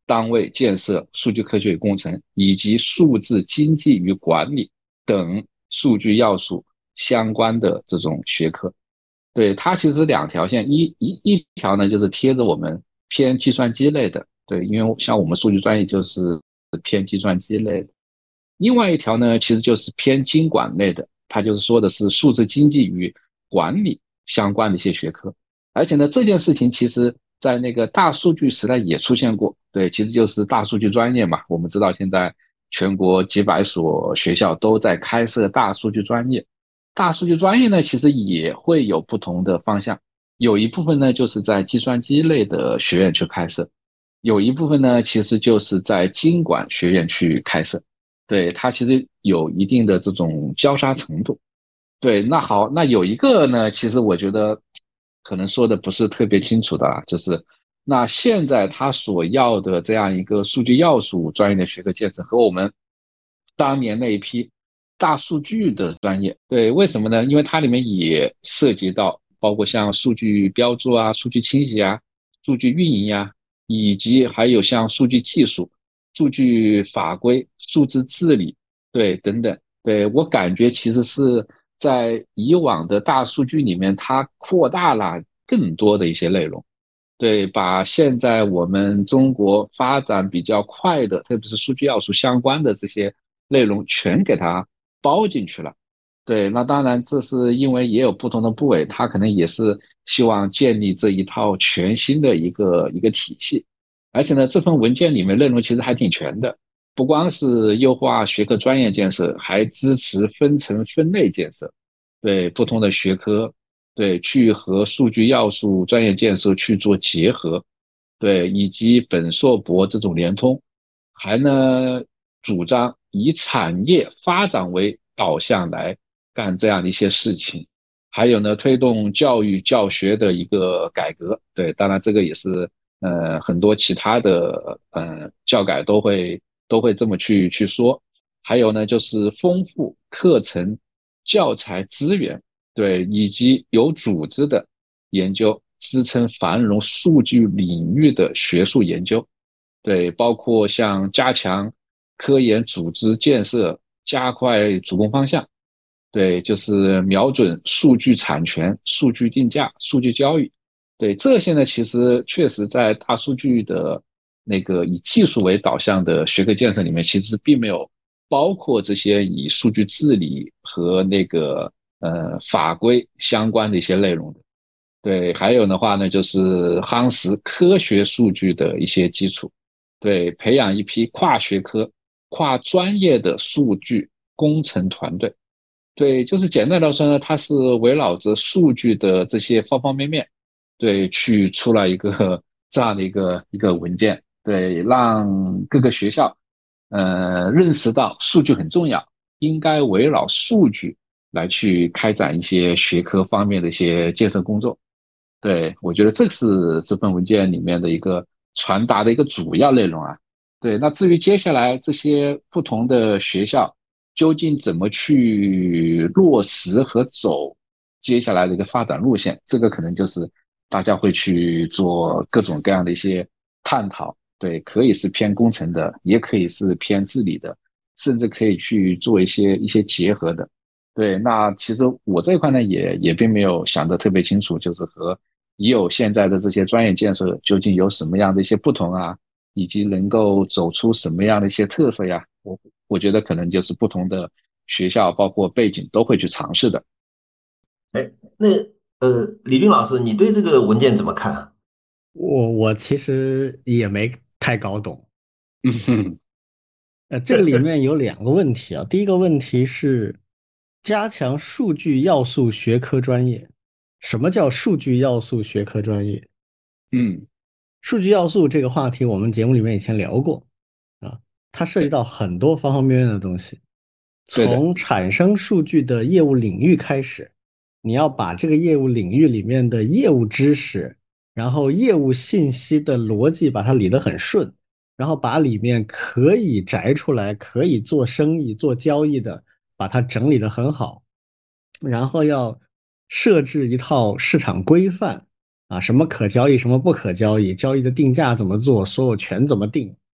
单位建设、数据科学与工程以及数字经济与管理等数据要素相关的这种学科。对，它其实两条线，一一一条呢就是贴着我们偏计算机类的，对，因为像我们数据专业就是偏计算机类的。另外一条呢，其实就是偏经管类的，它就是说的是数字经济与管理相关的一些学科。而且呢，这件事情其实在那个大数据时代也出现过，对，其实就是大数据专业嘛。我们知道现在全国几百所学校都在开设大数据专业，大数据专业呢，其实也会有不同的方向，有一部分呢就是在计算机类的学院去开设，有一部分呢其实就是在经管学院去开设，对，它其实有一定的这种交叉程度。对，那好，那有一个呢，其实我觉得可能说的不是特别清楚的啊，就是那现在他所要的这样一个数据要素专业的学科建设和我们当年那一批大数据的专业，对，为什么呢？因为它里面也涉及到包括像数据标注啊、数据清洗啊、数据运营呀、以及还有像数据技术、数据法规、数字治理，对，等等。对，我感觉其实是在以往的大数据里面，它扩大了更多的一些内容。对，把现在我们中国发展比较快的，特别是数据要素相关的这些内容，全给它包进去了。对，那当然这是因为也有不同的部委，它可能也是希望建立这一套全新的一个一个体系。而且呢，这份文件里面内容其实还挺全的，不光是优化学科专业建设，还支持分层分类建设，对不同的学科。对，去和数据要素专业建设去做结合，对，以及本硕博这种联通，还呢主张以产业发展为导向来干这样的一些事情，还有呢推动教育教学的一个改革，对，当然这个也是呃很多其他的呃教改都会都会这么去去说，还有呢就是丰富课程教材资源。对，以及有组织的研究，支撑繁荣数据领域的学术研究。对，包括像加强科研组织建设，加快主攻方向。对，就是瞄准数据产权、数据定价、数据交易。对，这些呢，其实确实在大数据的那个以技术为导向的学科建设里面，其实并没有包括这些以数据治理和那个呃法规相关的一些内容的。对，还有的话呢，就是夯实科学数据的一些基础，对，培养一批跨学科、跨专业的数据工程团队。对，就是简单来说呢，它是围绕着数据的这些方方面面，对，去出了一个这样的一个一个文件，对，让各个学校，呃，认识到数据很重要，应该围绕数据来去开展一些学科方面的一些建设工作。对，我觉得这是这份文件里面的一个传达的一个主要内容啊。对，那至于接下来这些不同的学校究竟怎么去落实和走接下来的一个发展路线，这个可能就是大家会去做各种各样的一些探讨。对，可以是偏工程的，也可以是偏治理的，甚至可以去做一些一些结合的。对，那其实我这一块呢，也也并没有想得特别清楚，就是和已有现在的这些专业建设究竟有什么样的一些不同啊，以及能够走出什么样的一些特色呀？我我觉得可能就是不同的学校，包括背景都会去尝试的。 哎，那呃，李军老师，你对这个文件怎么看？ 我我其实也没太搞懂。 嗯哼， 呃，这个里面有两个问题啊。第一个问题是加强数据要素学科专业。什么叫数据要素学科专业？ 嗯， 数据要素这个话题，我们节目里面以前聊过啊，它涉及对到很多方方面面的东西， 对的， 从产生数据的业务领域开始，你要把这个业务领域里面的业务知识，然后业务信息的逻辑把它理得很顺，然后把里面可以摘出来、可以做生意、做交易的，把它整理得很好，然后要设置一套市场规范。啊，什么可交易，什么不可交易，交易的定价怎么做，所有权怎么定，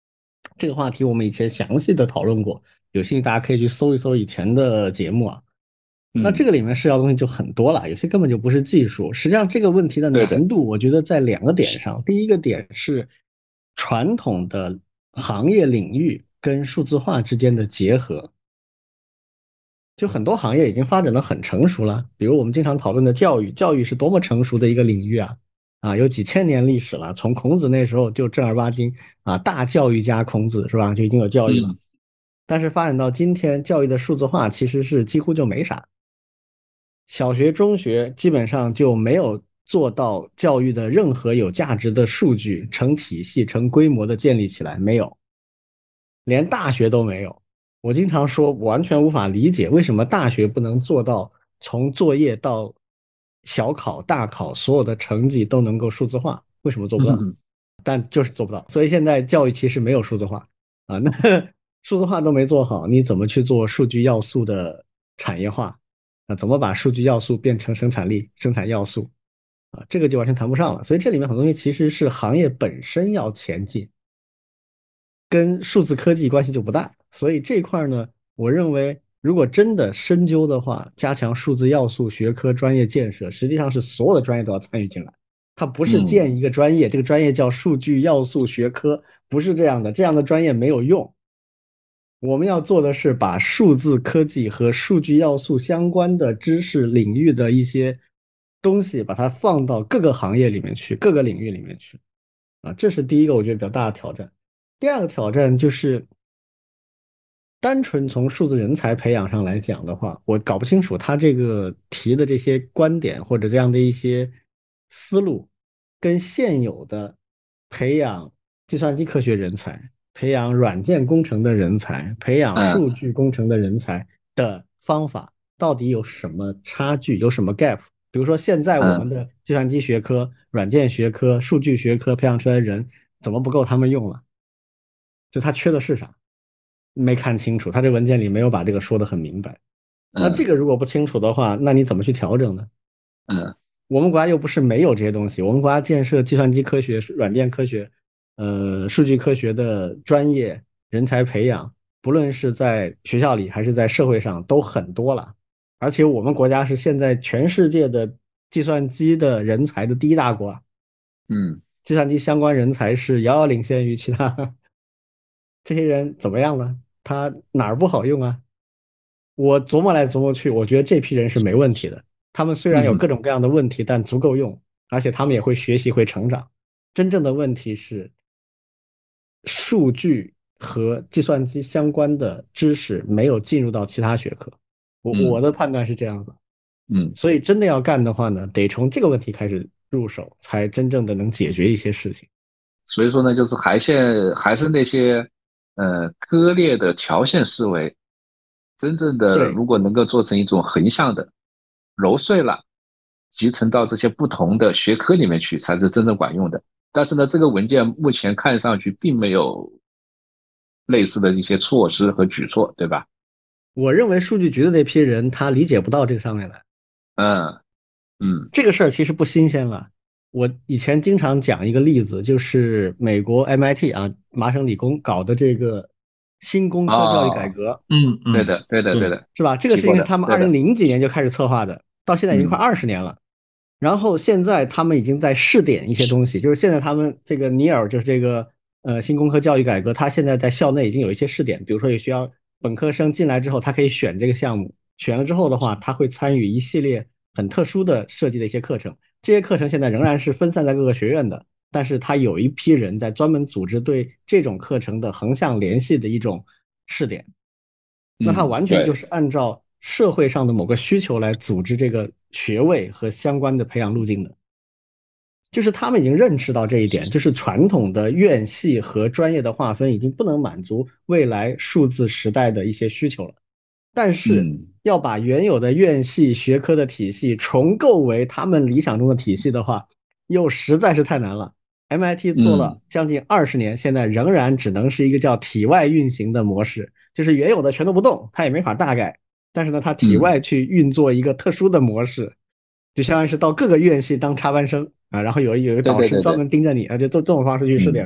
这个话题我们以前详细的讨论过，有兴趣大家可以去搜一搜以前的节目啊。那这嗯， 个里面涉及到的东西就很多了，有些根本就不是技术。实际上这个问题的对的， 难度，我觉得在两个点上。第一个点是传统的行业领域跟数字化之间的结合。就很多行业已经发展的很成熟了，比如我们经常讨论的教育，教育是多么成熟的一个领域啊！啊，有几千年历史了，从孔子那时候就正儿八经啊，大教育家孔子是吧，就已经有教育了。 嗯但是发展到今天，教育的数字化其实是几乎就没啥，小学、中学基本上就没有做到教育的任何有价值的数据成体系、成规模的建立起来，没有。连大学都没有。我经常说，我完全无法理解为什么大学不能做到从作业到小考、大考所有的成绩都能够数字化，为什么做不到？ 嗯但就是做不到。所以现在教育其实没有数字化啊，那数字化都没做好，你怎么去做数据要素的产业化？啊，怎么把数据要素变成生产力、生产要素？啊，这个就完全谈不上了。所以这里面很多东西其实是行业本身要前进。跟数字科技关系就不大。所以这块呢，我认为如果真的深究的话，加强数字要素学科专业建设，实际上是所有的专业都要参与进来。它不是嗯建一个专业，这个专业叫数据要素学科，不是这样的，这样的专业没有用。我们要做的是把数字科技和数据要素相关的知识领域的一些东西，把它放到各个行业里面去，各个领域里面去。啊，这是第一个我觉得比较大的挑战。第二个挑战就是单纯从数字人才培养上来讲的话，我搞不清楚他这个提的这些观点或者这样的一些思路，跟现有的培养计算机科学人才、培养软件工程的人才、培养嗯数据工程的人才的方法到底有什么差距，有什么 gap？比如说现在我们嗯的计算机学科、软件学科、数据学科培养出来的人，怎么不够他们用了？就他缺的是啥？没看清楚，他这文件里没有把这个说得很明白。那这嗯个如果不清楚的话，那你怎么去调整呢？ 嗯我们国家又不是没有这些东西，我们国家建设计算机科学、软件科学、呃数据科学的专业人才培养，不论是在学校里还是在社会上都很多了。而且我们国家是现在全世界的计算机的人才的第一大国啊， 嗯计算机相关人才是遥遥领先于其他这些人怎么样了？他哪儿不好用啊？我琢磨来琢磨去，我觉得这批人是没问题的。他们虽然有嗯各种各样的问题，但足够用，而且他们也会学习，会成长。真正的问题是，数据和计算机相关的知识没有进入到其他学科。我我嗯的判断是这样的。 嗯， 所以真的要干的话呢，得从这个问题开始入手，才真正的能解决一些事情。 所以说呢，就是还现还是那些呃割裂的条线思维，真正的对， 如果能够做成一种横向的揉碎了，集成到这些不同的学科里面去，才是真正管用的。但是呢，这个文件目前看上去并没有类似的一些措施和举措，对吧？ 我认为数据局的那批人他理解不到这个上面来。 嗯嗯这个事儿其实不新鲜了。我以前经常讲一个例子，就是美国 M I T 啊，麻省理工搞的这个新工科教育改哦， 革， 嗯嗯， 对的对的对对， 的， 是吧？这个事情是提过的， 他们二零对的， 零几年就开始策划的，到现在已经快嗯二十年了。然后现在他们已经在试点一些东西，就是现在他们这个尼尔，就是这个呃新工科教育改革，他现在在校内已经有一些试点，比如说有需要本科生进来之后，他可以选这个项目，选了之后的话，他会参与一系列很特殊的设计的一些课程，这些课程现在仍然是分散在各个学院的，但是他有一批人在专门组织对这种课程的横向联系的一种试点。那它嗯，对， 完全就是按照社会上的某个需求来组织这个学位和相关的培养路径的。就是他们已经认识到这一点，就是传统的院系和专业的划分已经不能满足未来数字时代的一些需求了。但是嗯要把原有的院系学科的体系重构为他们理想中的体系的话，又实在是太难了。M I T 做嗯了将近二十年，现在仍然只能是一个叫体外运行的模式，就是原有的全都不动，它也没法大改。但是呢，它体嗯， 外去运作一个特殊的模式，就相当于是到各个院系当插班生啊，然后有有一个对导师专对对对， 门盯着你啊，就这这种方式去试点嗯的。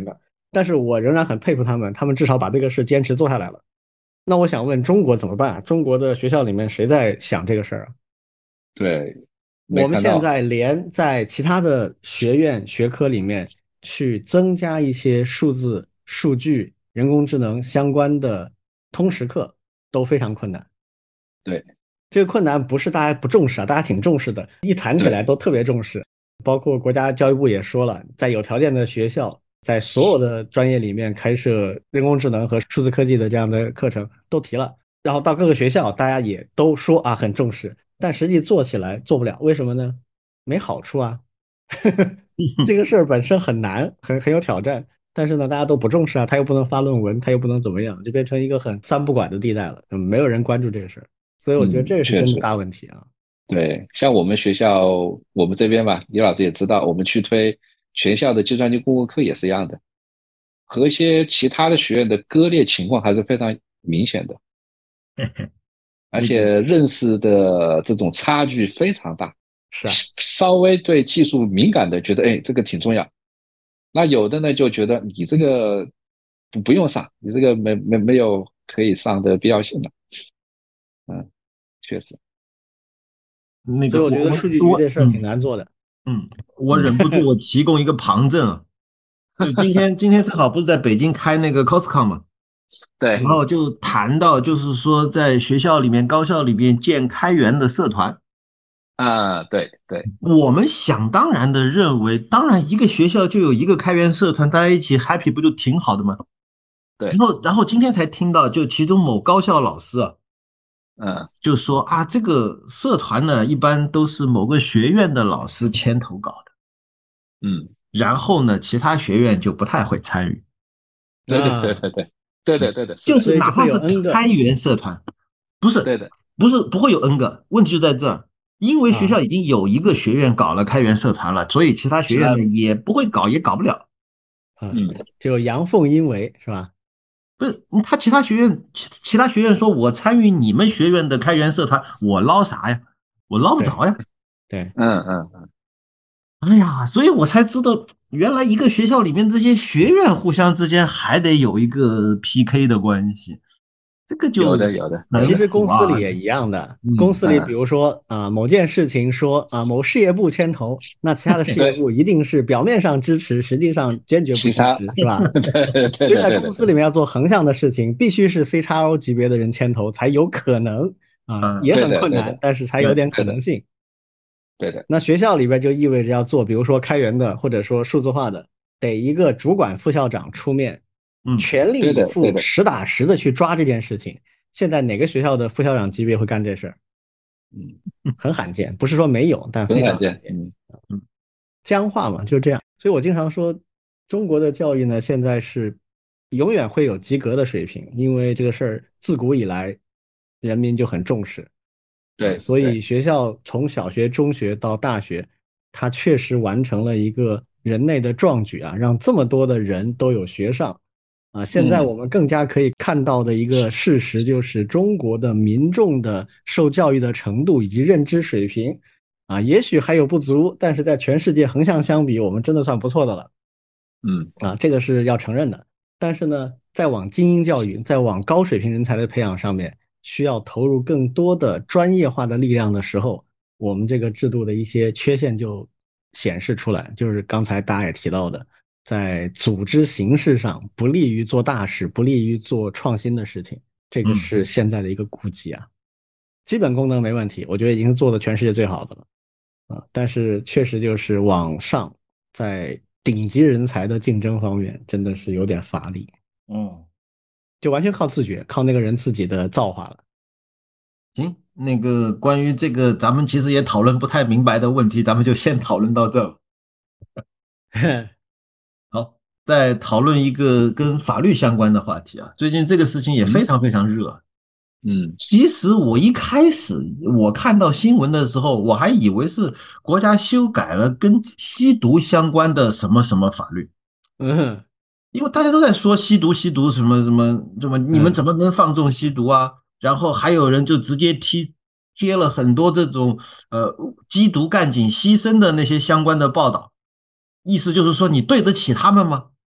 但是我仍然很佩服他们，他们至少把这个事坚持做下来了。那我想问中国怎么办？中国的学校里面谁在想这个事儿啊？ 对，没我们看到。 现在连在其他的学院学科里面去增加一些数字、数据、人工智能相关的通识课都非常困难。 对这个困难不是大家不重视啊，大家挺重视的，一谈起来对， 都特别重视。包括国家教育部也说了，在有条件的学校，在所有的专业里面开设人工智能和数字科技的这样的课程都提了。然后到各个学校，大家也都说啊很重视，但实际做起来做不了，为什么呢？没好处啊。这个事儿本身很难，很很有挑战，但是呢，大家都不重视啊，他又不能发论文，他又不能怎么样，就变成一个很三不管的地带了，嗯没有人关注这个事儿，所以我觉得这嗯， 个是确实。 真的大问题啊。 对，像我们学校，我们这边吧，李老师也知道，我们去推全校的计算机公共课也是一样的，和一些其他的学院的割裂情况还是非常明显的，而那个且认识的这种差距非常大。 是啊， 稍微对技术敏感的觉得，哎，这个挺重要。那有的呢就觉得你这个不不用上，你这个没没没有可以上的必要性了。嗯，确实。 那个我所以我觉得数据局我我这事儿挺嗯难做的。 嗯，我嗯， 忍不住我提供一个旁证啊，就今天今天正好不是在北京开那个 coscon 嘛，然对。 后就谈到就是说在学校里面高校里面建开源的社团。 啊，对对我们想当然的认为，当然一个学校就有一个开源社团，大家一起 happy 不就挺好的吗？然对。 后，然后今天才听到，就其中某高校老师啊， 嗯就说啊，这个社团呢，一般都是某个学院的老师牵头搞的， 嗯， 然后呢，其他学院就不太会参与。 对对对啊， 对对对对对的，是就的。 是哪怕是所以就会有 N 个开源社团，不是对的。 不是不会有 N 个，问题就在这儿，因为学啊校已经有一个学院搞了开源社团了，所以其他学其他。 院呢也不会搞，也搞不了。 啊， 嗯， 就阳奉阴违是吧？ 不是他其他学院其其他学院说我参与你们学院的开源社团，我捞啥呀？我捞不对着呀。 对， 嗯嗯嗯， 哎呀，所以我才知道，原来一个学校里面这些学院互相之间还得有一个 P K 的关系，这个就有的有的。 其很实公司里复啊。 也一样的。公嗯， 司里比嗯， 如说啊，某件事情说啊某事业部牵头，那其他的事业对。 部一定是表面上支持，实际上坚决不其他。 支持，是吧？ 对对的所以在对的对的。 公司里面要做横向的事情，必须是 C x O 级别的人牵头才有可能啊， 嗯， 也对很困难， 的对的但是才有对， 点对的可能性。 对的。 那学校里边就意味着要做，比如说开源的或者说数字化的，得一个主管副校长出面， 嗯， 全力对以赴、 的对的。 实打实的去抓这件事情。现在哪个学校的副校长级别会干这事儿？ 嗯， 很罕见，不是说没有，但非很罕见。 常罕见。 嗯嗯， 僵化嘛，就是这样。所以我经常说，中国的教育呢，现在是永远会有及格的水平，因为这个事儿自古以来人民就很重视啊，所以对对。 学校从小学、中学到大学，它确实完成了一个人类的壮举啊，让这么多的人都有学上啊。现在我嗯们更加可以看到的一个事实就是，中国的民众的受教育的程度以及认知水平。啊，也许还有不足，但是在全世界横向相比，我们真的算不错的了嗯啊，这个是要承认的。但是呢，在往精英教育、在往高水平人才的培养上面，需要投入更多的专业化的力量的时候，我们这个制度的一些缺陷就显示出来，就是刚才大家也提到的，在组织形式上不利于做大事，不利于做创新的事情，这个嗯， 是现在的一个痼疾啊。基本功能没问题，我觉得已经做的全世界最好的了。啊，但是确实就是往上，在顶级人才的竞争方面，真的是有点乏力， 嗯， 就完全靠自觉，靠那个人自己的造化了。 行，那个关于这个咱们其实也讨论不太明白的问题，咱们就先讨论到这儿。好，再讨论一个跟法律相关的话题啊。最近这个事情也非嗯常非常热。 嗯其实我一开始我看到新闻的时候，我还以为是国家修改了跟吸毒相关的什么什么法律， 嗯因为大家都在说吸毒吸毒什么什么什么，你们嗯怎么能放纵吸毒啊？然后还有人就直接贴贴了很多这种呃缉毒干警牺牲的那些相关的报道，意思就是说你对得起他们吗？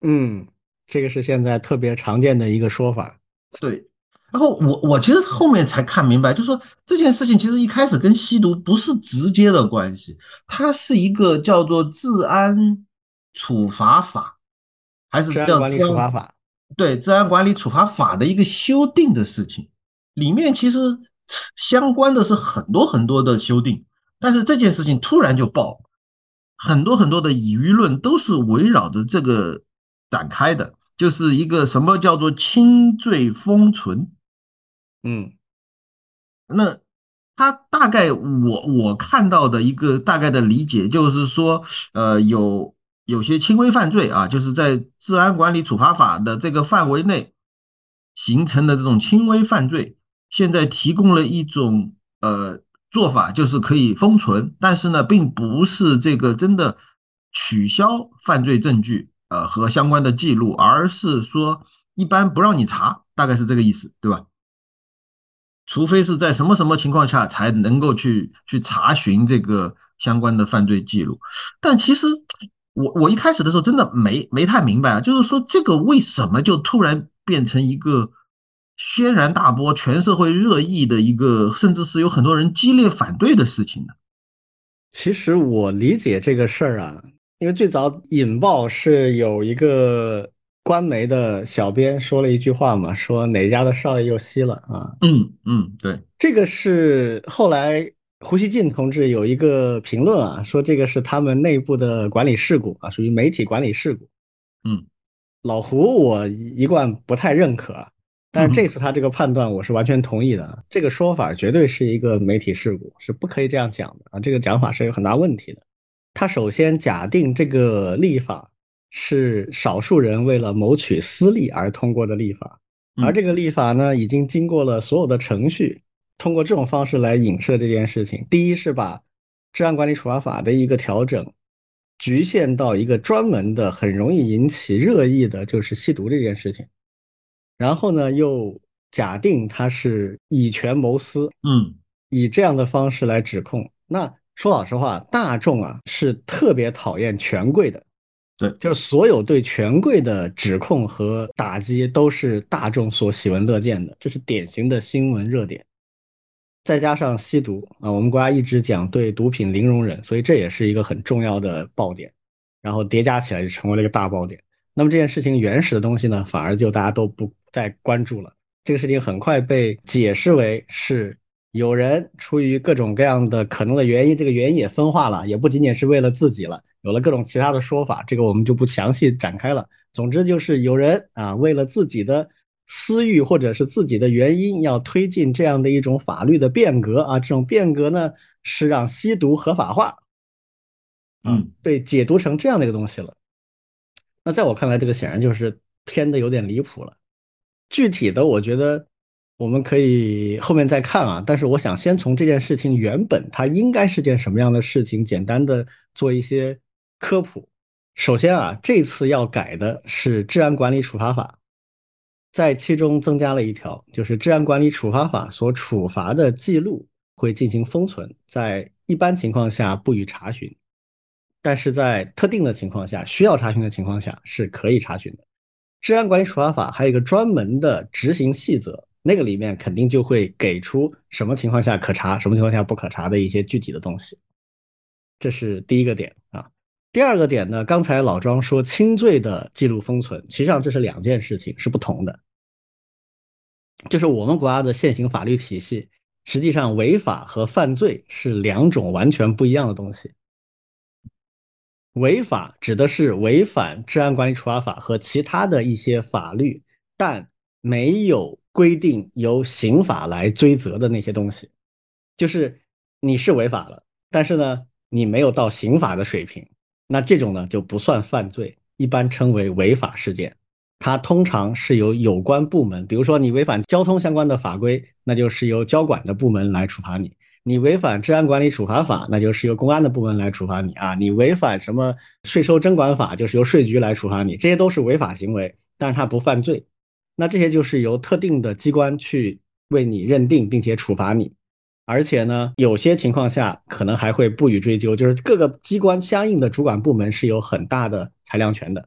嗯，这个是现在特别常见的一个说法。 对，然后我我其实后面才看明白，就是说这件事情其实一开始跟吸毒不是直接的关系，它是一个叫做治安处罚法，还是叫治安管理治安， 处罚法。 对，治安管理处罚法的一个修订的事情，里面其实相关的是很多很多的修订，但是这件事情突然就爆，很多很多的舆论都是围绕着这个展开的。就是一个什么叫做轻罪封存。 嗯那他大概我我看到的一个大概的理解就是说，呃，有有些轻微犯罪啊，就是在治安管理处罚法的这个范围内形成的这种轻微犯罪，现在提供了一种呃做法，就是可以封存，但是呢，并不是这个真的取消犯罪证据呃和相关的记录，而是说一般不让你查，大概是这个意思，对吧？除非是在什么什么情况下才能够去去查询这个相关的犯罪记录。但其实我我一开始的时候真的没没太明白啊，就是说这个为什么就突然变成一个轩然大波、全社会热议的一个，甚至是有很多人激烈反对的事情呢？ 其实我理解这个事儿啊，因为最早引爆是有一个官媒的小编说了一句话嘛，说哪家的少爷又吸了啊。 嗯嗯，对， 这个是后来胡锡进同志有一个评论啊，说这个是他们内部的管理事故啊，属于媒体管理事故。 嗯老胡我一贯不太认可啊，但是这嗯次他这个判断我是完全同意的啊，这个说法绝对是一个媒体事故，是不可以这样讲的啊，这个讲法是有很大问题的。他首先假定这个立法是少数人为了谋取私利而通过的立法，而嗯这个立法呢，已经经过了所有的程序，通过这种方式来影射这件事情。第一是把治安管理处罚法的一个调整局限到一个专门的、很容易引起热议的，就是吸毒这件事情。然后呢，又假定他是以权谋私， 嗯， 以这样的方式来指控。那说老实话，大众啊是特别讨厌权贵的， 对， 就是所有对权贵的指控和打击都是大众所喜闻乐见的，这是典型的新闻热点。再加上吸毒啊，我们国家一直讲对毒品零容忍，所以这也是一个很重要的爆点，然后叠加起来就成为了一个大爆点。那么这件事情原始的东西呢，反而就大家都不再关注了。这个事情很快被解释为是有人出于各种各样的可能的原因，这个原因也分化了，也不仅仅是为了自己了，有了各种其他的说法，这个我们就不详细展开了。总之就是有人啊，为了自己的私欲或者是自己的原因，要推进这样的一种法律的变革啊，这种变革呢是让吸毒合法化啊， 嗯被解读成这样的一个东西了。那在我看来，这个显然就是偏的有点离谱了。具体的，我觉得我们可以后面再看啊。但是我想先从这件事情原本它应该是件什么样的事情，简单的做一些科普。首先啊，这次要改的是治安管理处罚法，在其中增加了一条，就是治安管理处罚法所处罚的记录会进行封存，在一般情况下不予查询。但是在特定的情况下，需要查询的情况下是可以查询的。治安管理处罚法还有一个专门的执行细则，那个里面肯定就会给出什么情况下可查，什么情况下不可查的一些具体的东西。这是第一个点啊。第二个点呢，刚才老庄说轻罪的记录封存，实际上这是两件事情，是不同的。就是我们国家的现行法律体系，实际上违法和犯罪是两种完全不一样的东西。违法指的是违反治安管理处罚法和其他的一些法律，但没有规定由刑法来追责的那些东西，就是你是违法了，但是呢，你没有到刑法的水平，那这种呢就不算犯罪，一般称为违法事件。它通常是由有关部门，比如说你违反交通相关的法规，那就是由交管的部门来处罚你。你违反治安管理处罚法，那就是由公安的部门来处罚你啊；你违反什么税收征管法，就是由税局来处罚你。这些都是违法行为，但是它不犯罪。那这些就是由特定的机关去为你认定并且处罚你，而且呢，有些情况下可能还会不予追究，就是各个机关相应的主管部门是有很大的裁量权的。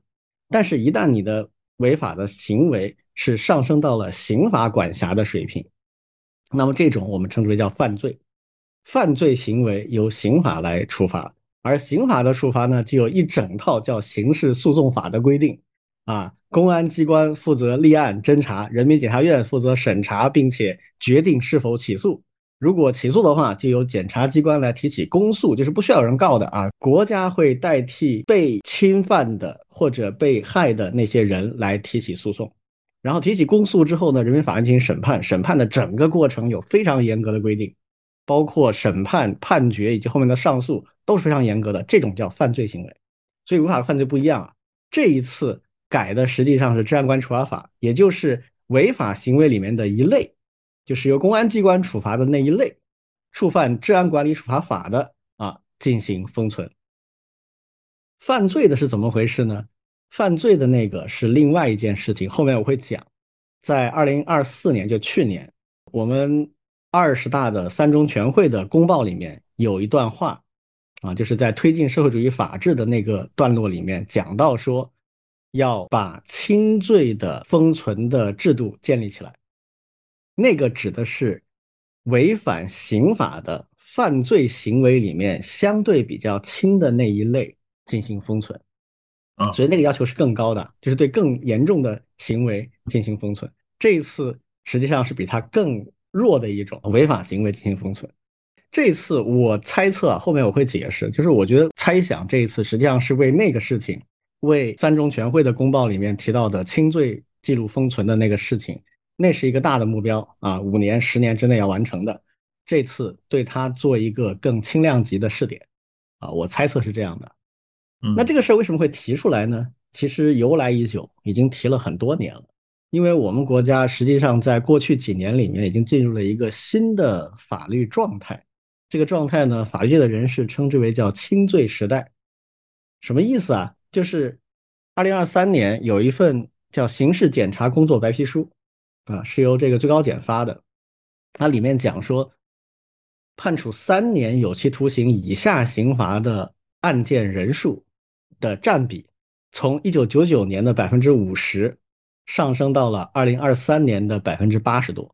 但是，一旦你的违法的行为是上升到了刑法管辖的水平，那么这种我们称之为叫犯罪。犯罪行为由刑法来处罚，而刑法的处罚呢，就有一整套叫刑事诉讼法的规定啊。公安机关负责立案侦查，人民检察院负责审查，并且决定是否起诉。如果起诉的话，就由检察机关来提起公诉，就是不需要有人告的啊。国家会代替被侵犯的或者被害的那些人来提起诉讼，然后提起公诉之后呢，人民法院进行审判，审判的整个过程有非常严格的规定，包括审判、判决以及后面的上诉都是非常严格的，这种叫犯罪行为。所以违法犯罪不一样啊，这一次改的实际上是治安管理处罚法，也就是违法行为里面的一类，就是由公安机关处罚的那一类，触犯治安管理处罚法的啊进行封存。犯罪的是怎么回事呢？犯罪的那个是另外一件事情，后面我会讲。在二零二四年，就去年，我们二十大的三中全会的公报里面有一段话啊，就是在推进社会主义法治的那个段落里面讲到说，要把轻罪的封存的制度建立起来。那个指的是违反刑法的犯罪行为里面相对比较轻的那一类进行封存。 啊， 所以那个要求是更高的，就是对更严重的行为进行封存。这一次实际上是比它更弱的一种违法行为进行封存。这一次我猜测啊，后面我会解释，就是我觉得猜想这一次实际上是为那个事情，为三中全会的公报里面提到的轻罪记录封存的那个事情，那是一个大的目标啊，五年、十年之内要完成的。这次对它做一个更轻量级的试点啊，我猜测是这样的。那这个事儿为什么会提出来呢？其实由来已久，已经提了很多年了。因为我们国家实际上在过去几年里面已经进入了一个新的法律状态。这个状态呢，法律界的人士称之为叫轻罪时代。什么意思啊？就是二零二三年有一份叫刑事检察工作白皮书啊，是由这个最高检发的。它里面讲说，判处三年有期徒刑以下刑罚的案件人数的占比，从一九九九年的百分之五十上升到了二零二三年的百分之八十多。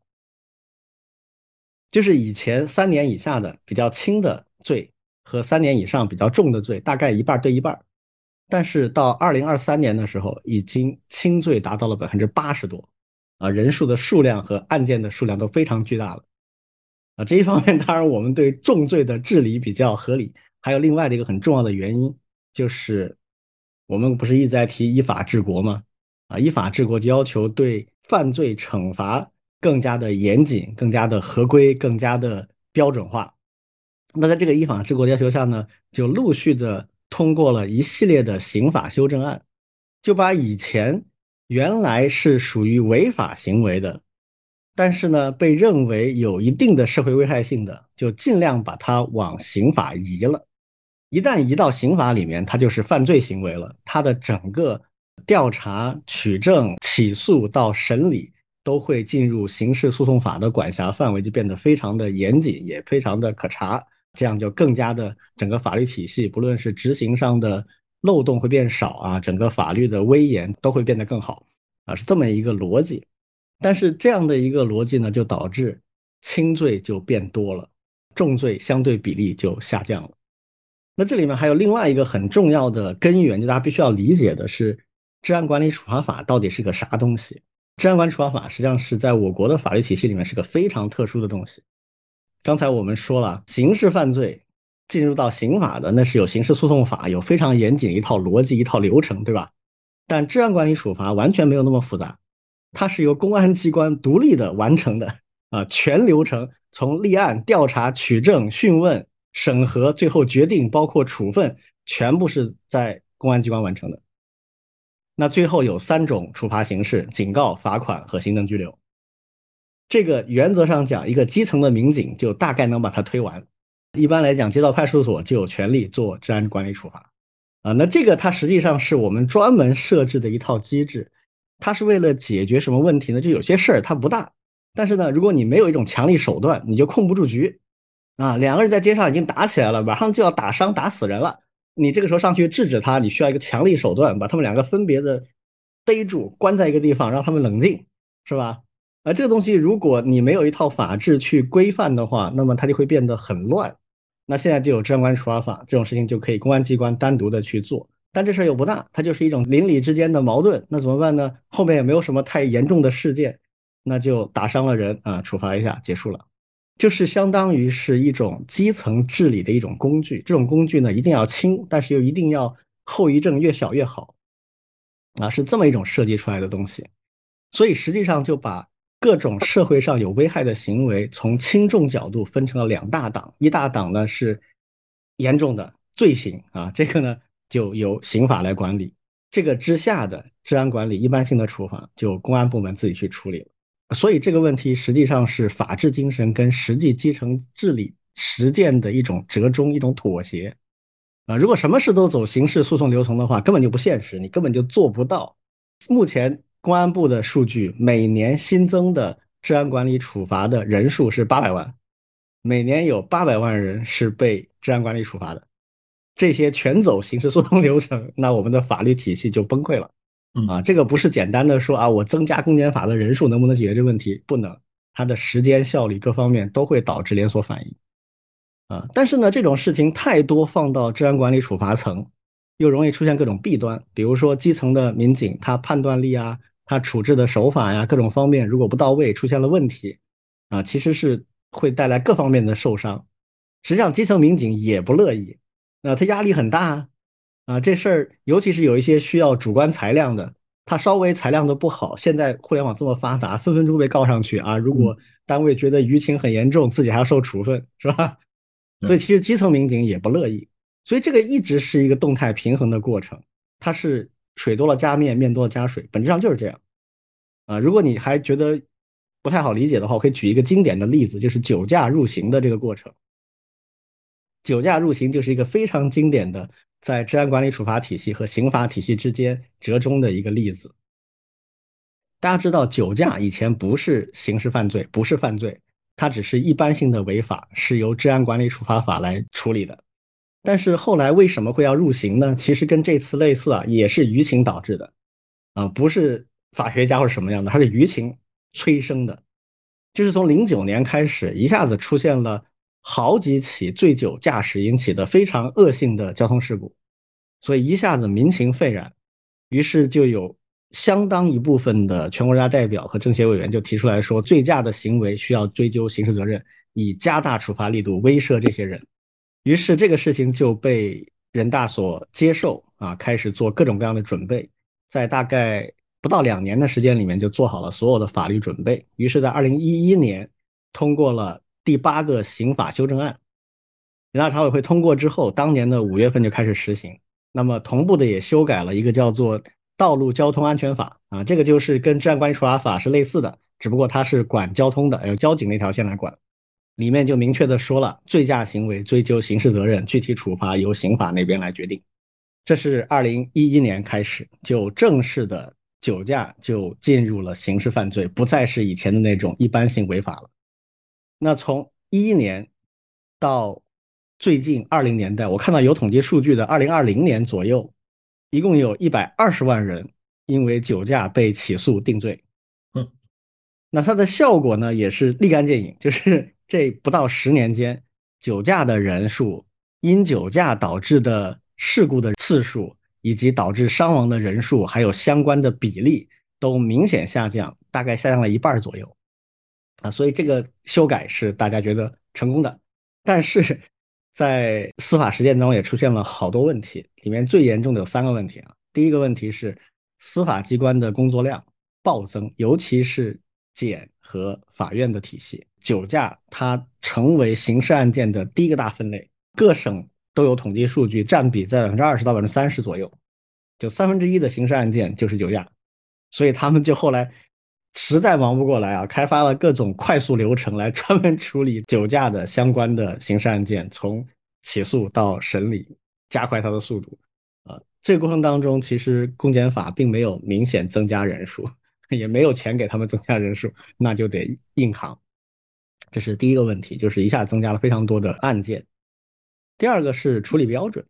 就是以前三年以下的比较轻的罪和三年以上比较重的罪，大概一半对一半。但是到二零二三年的时候，已经轻罪达到了百分之八十多，啊，人数的数量和案件的数量都非常巨大了。啊，这一方面当然我们对重罪的治理比较合理，还有另外的一个很重要的原因，就是我们不是一直在提依法治国吗？啊，依法治国就要求对犯罪惩罚更加的严谨、更加的合规、更加的标准化。那在这个依法治国的要求下呢，就陆续的通过了一系列的刑法修正案，就把以前原来是属于违法行为的，但是呢被认为有一定的社会危害性的，就尽量把它往刑法移了。一旦移到刑法里面，它就是犯罪行为了，它的整个调查、取证、起诉到审理都会进入刑事诉讼法的管辖范围，就变得非常的严谨，也非常的可查。这样就更加的整个法律体系，不论是执行上的漏洞会变少啊，整个法律的威严都会变得更好啊，是这么一个逻辑。但是这样的一个逻辑呢，就导致轻罪就变多了，重罪相对比例就下降了。那这里面还有另外一个很重要的根源，就大家必须要理解的是，治安管理处罚法到底是个啥东西？治安管理处罚法实际上是在我国的法律体系里面是个非常特殊的东西。刚才我们说了，刑事犯罪进入到刑法的，那是有刑事诉讼法，有非常严谨的一套逻辑、一套流程，对吧？但治安管理处罚完全没有那么复杂，它是由公安机关独立的完成的啊，全流程从立案、调查、取证、讯问、审核，最后决定，包括处分，全部是在公安机关完成的。那最后有三种处罚形式：警告、罚款和行政拘留。这个原则上讲，一个基层的民警就大概能把它推完。一般来讲，街道派出所就有权利做治安管理处罚啊。那这个它实际上是我们专门设置的一套机制，它是为了解决什么问题呢？就有些事儿它不大，但是呢，如果你没有一种强力手段，你就控不住局啊。两个人在街上已经打起来了，马上就要打伤打死人了你这个时候上去制止他，你需要一个强力手段，把他们两个分别的逮住，关在一个地方，让他们冷静，是吧？而这个东西，如果你没有一套法制去规范的话，那么它就会变得很乱。那现在就有治安管理处罚法，这种事情就可以公安机关单独的去做。但这事儿又不大，它就是一种邻里之间的矛盾，那怎么办呢？后面也没有什么太严重的事件，那就打伤了人啊，处罚一下，结束了。就是相当于是一种基层治理的一种工具，这种工具呢一定要轻，但是又一定要后遗症越小越好啊，是这么一种设计出来的东西。所以实际上就把各种社会上有危害的行为从轻重角度分成了两大档，一大档呢是严重的罪行啊，这个呢就由刑法来管理，这个之下的治安管理一般性的处罚就公安部门自己去处理了。所以这个问题实际上是法治精神跟实际基层治理实践的一种折中，一种妥协啊。如果什么事都走刑事诉讼流程的话，根本就不现实，你根本就做不到。目前公安部的数据，每年新增的治安管理处罚的人数是八百万，每年有八百万人是被治安管理处罚的。这些全走刑事诉讼流程，那我们的法律体系就崩溃了。啊， 嗯这个不是简单的说啊，我增加公检法的人数能不能解决这个问题？不能，它的时间效率各方面都会导致连锁反应啊。但是呢，这种事情太多放到治安管理处罚层，又容易出现各种弊端，比如说基层的民警他判断力啊，他处置的手法呀，各种方面如果不到位，出现了问题啊，其实是会带来各方面的受伤。实际上，基层民警也不乐意，啊，他压力很大啊。啊，这事儿尤其是有一些需要主观裁量的，他稍微裁量的不好，现在互联网这么发达，分分钟被告上去啊。如嗯， 果单位觉得舆情很严重，自己还要受处分，是吧？所以对， 其实基层民警也不乐意，所以这个一直是一个动态平衡的过程，它是水多了加面，面多了加水，本质上就是这样啊。如果你还觉得不太好理解的话，我可以举一个经典的例子，就是酒驾入刑的这个过程。酒驾入刑就是一个非常经典的在治安管理处罚体系和刑法体系之间折中的一个例子。大家知道，酒驾以前不是刑事犯罪，不是犯罪，它只是一般性的违法，是由治安管理处罚法来处理的。但是后来为什么会要入刑呢？其实跟这次类似啊，也是舆情导致的啊，不是法学家或者什么样的，它是舆情催生的。就是从零九年开始，一下子出现了好几起醉酒驾驶引起的非常恶性的交通事故，所以一下子民情沸然，于是就有相当一部分的全国人大代表和政协委员就提出来说，醉驾的行为需要追究刑事责任，以加大处罚力度威慑这些人。于是这个事情就被人大所接受啊，开始做各种各样的准备，在大概不到两年的时间里面就做好了所有的法律准备。于是，在二零一一年通过了第八个刑法修正案，人大常委会通过之后，当年的五月份就开始实行。那么同步的也修改了一个叫做《道路交通安全法》啊，这个就是跟治安管理处罚法是类似的，只不过它是管交通的，由交警那条线来管。里面就明确的说了，醉驾行为追究刑事责任，具体处罚由刑法那边来决定。这是二零一一年开始，就正式的酒驾就进入了刑事犯罪，不再是以前的那种一般性违法了。那从一一年到最近二零年代，我看到有统计数据的，二零二零年左右，一共有一百二十万人因为酒驾被起诉定罪。 嗯那它的效果呢，也是立竿见影，就是这不到十年间，酒驾的人数、因酒驾导致的事故的次数，以及导致伤亡的人数，还有相关的比例都明显下降，大概下降了一半左右啊。所以这个修改是大家觉得成功的，但是在司法实践中也出现了好多问题，里面最严重的有三个问题啊。第一个问题是司法机关的工作量暴增，尤其是检和法院的体系，酒驾它成为刑事案件的第一个大分类，各省都有统计数据，占比在百分之二十到百分之三十左右，就三分之一的刑事案件就是酒驾，所以他们就后来实在忙不过来啊，开发了各种快速流程来专门处理酒驾的相关的刑事案件，从起诉到审理，加快它的速度。啊，这个过程当中，其实公检法并没有明显增加人数，也没有钱给他们增加人数，那就得硬扛。这是第一个问题，就是一下增加了非常多的案件。第二个是处理标准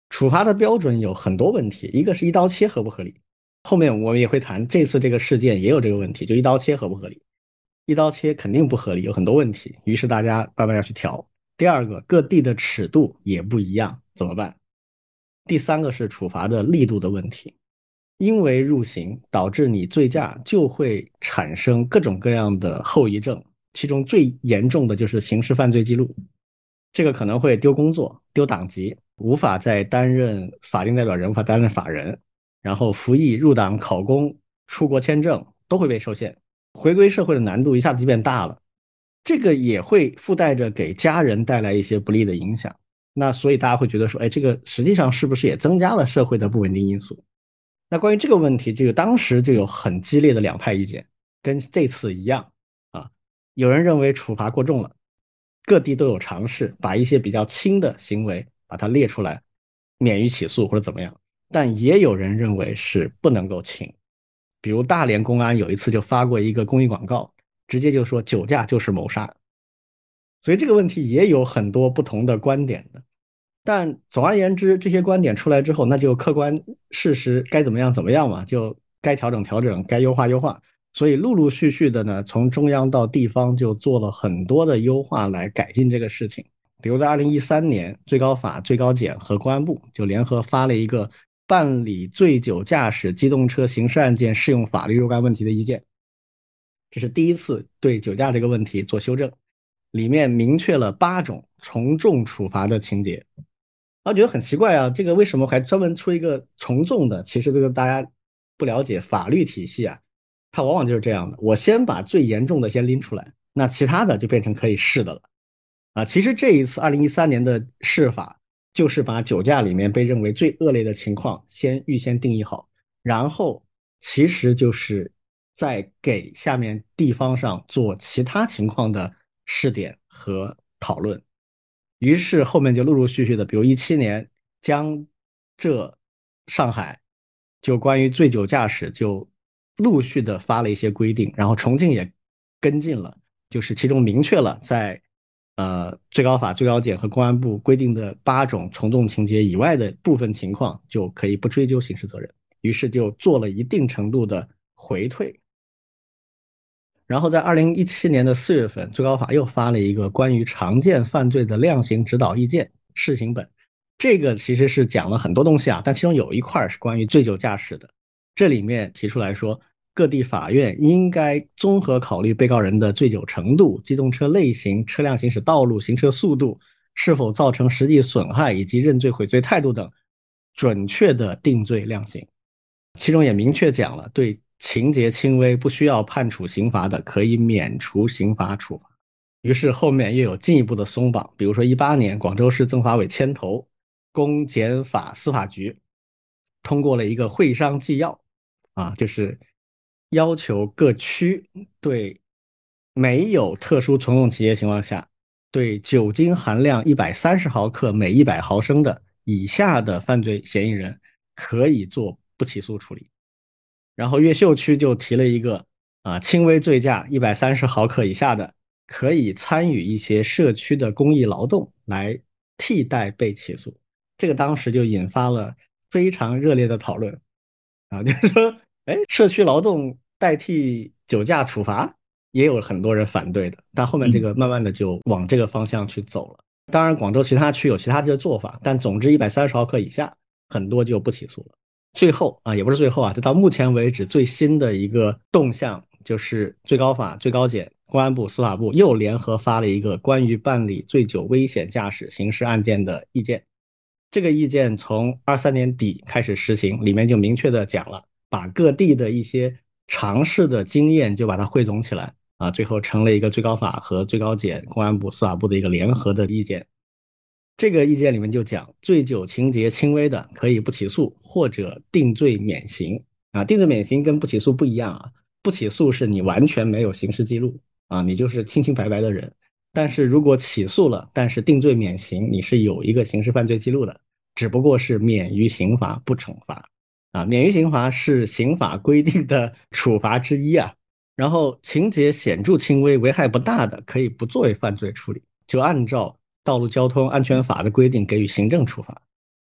处罚的标准有很多问题，一个是一刀切合不合理，后面我们也会谈，这次这个事件也有这个问题，就一刀切合不合理，一刀切肯定不合理，有很多问题，于是大家慢慢要去调。第二个，各地的尺度也不一样，怎么办？第三个是处罚的力度的问题，因为入刑导致你醉驾就会产生各种各样的后遗症，其中最严重的就是刑事犯罪记录，这个可能会丢工作、丢党籍，无法再担任法定代表人，无法担任法人，然后服役、入党、考公、出国签证都会被受限，回归社会的难度一下子就变大了。这个也会附带着给家人带来一些不利的影响。那所以大家会觉得说，哎，这个实际上是不是也增加了社会的不稳定因素？那关于这个问题，这个当时就有很激烈的两派意见，跟这次一样啊。有人认为处罚过重了，各地都有尝试把一些比较轻的行为把它列出来，免于起诉或者怎么样。但也有人认为是不能够轻，比如大连公安有一次就发过一个公益广告，直接就说酒驾就是谋杀。所以这个问题也有很多不同的观点的。但总而言之，这些观点出来之后，那就客观事实该怎么样怎么样嘛，就该调整调整，该优化优化。所以陆陆续续的呢，从中央到地方就做了很多的优化来改进这个事情。比如在二零一三年，最高法、最高检和公安部就联合发了一个办理醉酒驾驶机动车刑事案件适用法律若干问题的意见，这是第一次对酒驾这个问题做修正，里面明确了八种从重处罚的情节。然后觉得很奇怪啊，这个为什么还专门出一个从重的？其实这个大家不了解法律体系啊，它往往就是这样的。我先把最严重的先拎出来，那其他的就变成可以试的了。啊，其实这一次二零一三年的试法，就是把酒驾里面被认为最恶劣的情况先预先定义好，然后其实就是在给下面地方上做其他情况的试点和讨论。于是后面就陆陆续续的，比如一七年江浙上海就关于醉酒驾驶就陆续的发了一些规定，然后重庆也跟进了，就是其中明确了在呃最高法、最高检和公安部规定的八种从重情节以外的部分情况就可以不追究刑事责任，于是就做了一定程度的回退。然后在二零一七年的四月份，最高法又发了一个关于常见犯罪的量刑指导意见试行本，这个其实是讲了很多东西啊，但其中有一块是关于醉酒驾驶的。这里面提出来说，各地法院应该综合考虑被告人的醉酒程度、机动车类型、车辆行驶道路、行车速度是否造成实际损害以及认罪悔罪态度等，准确的定罪量刑。其中也明确讲了，对情节轻微不需要判处刑罚的，可以免除刑罚处罚。于是后面又有进一步的松绑，比如说一八年广州市政法委牵头，公检法司法局通过了一个会商纪要啊，就是要求各区对没有特殊从重情节情况下，对酒精含量一百三十毫克每一百毫升的以下的犯罪嫌疑人可以做不起诉处理。然后越秀区就提了一个啊，轻微醉驾一百三十毫克以下的，可以参与一些社区的公益劳动来替代被起诉。这个当时就引发了非常热烈的讨论啊，就是说，哎，社区劳动代替酒驾处罚，也有很多人反对的。但后面这个慢慢的就往这个方向去走了。当然，广州其他区有其他的做法，但总之一百三十毫克以下，很多就不起诉了。最后啊，也不是最后啊，就到目前为止最新的一个动向，就是最高法、最高检、公安部、司法部又联合发了一个关于办理醉酒危险驾驶刑事案件的意见。这个意见从二三年底开始实行，里面就明确的讲了，把各地的一些尝试的经验就把它汇总起来啊，最后成了一个最高法和最高检、公安部、司法部的一个联合的意见。这个意见里面就讲，醉酒情节轻微的可以不起诉或者定罪免刑啊。定罪免刑跟不起诉不一样啊，不起诉是你完全没有刑事记录啊，你就是清清白白的人。但是如果起诉了，但是定罪免刑，你是有一个刑事犯罪记录的，只不过是免于刑罚不惩罚啊。免于刑罚是刑法规定的处罚之一啊。然后情节显著轻微、危害不大的，可以不作为犯罪处理，就按照道路交通安全法的规定给予行政处罚。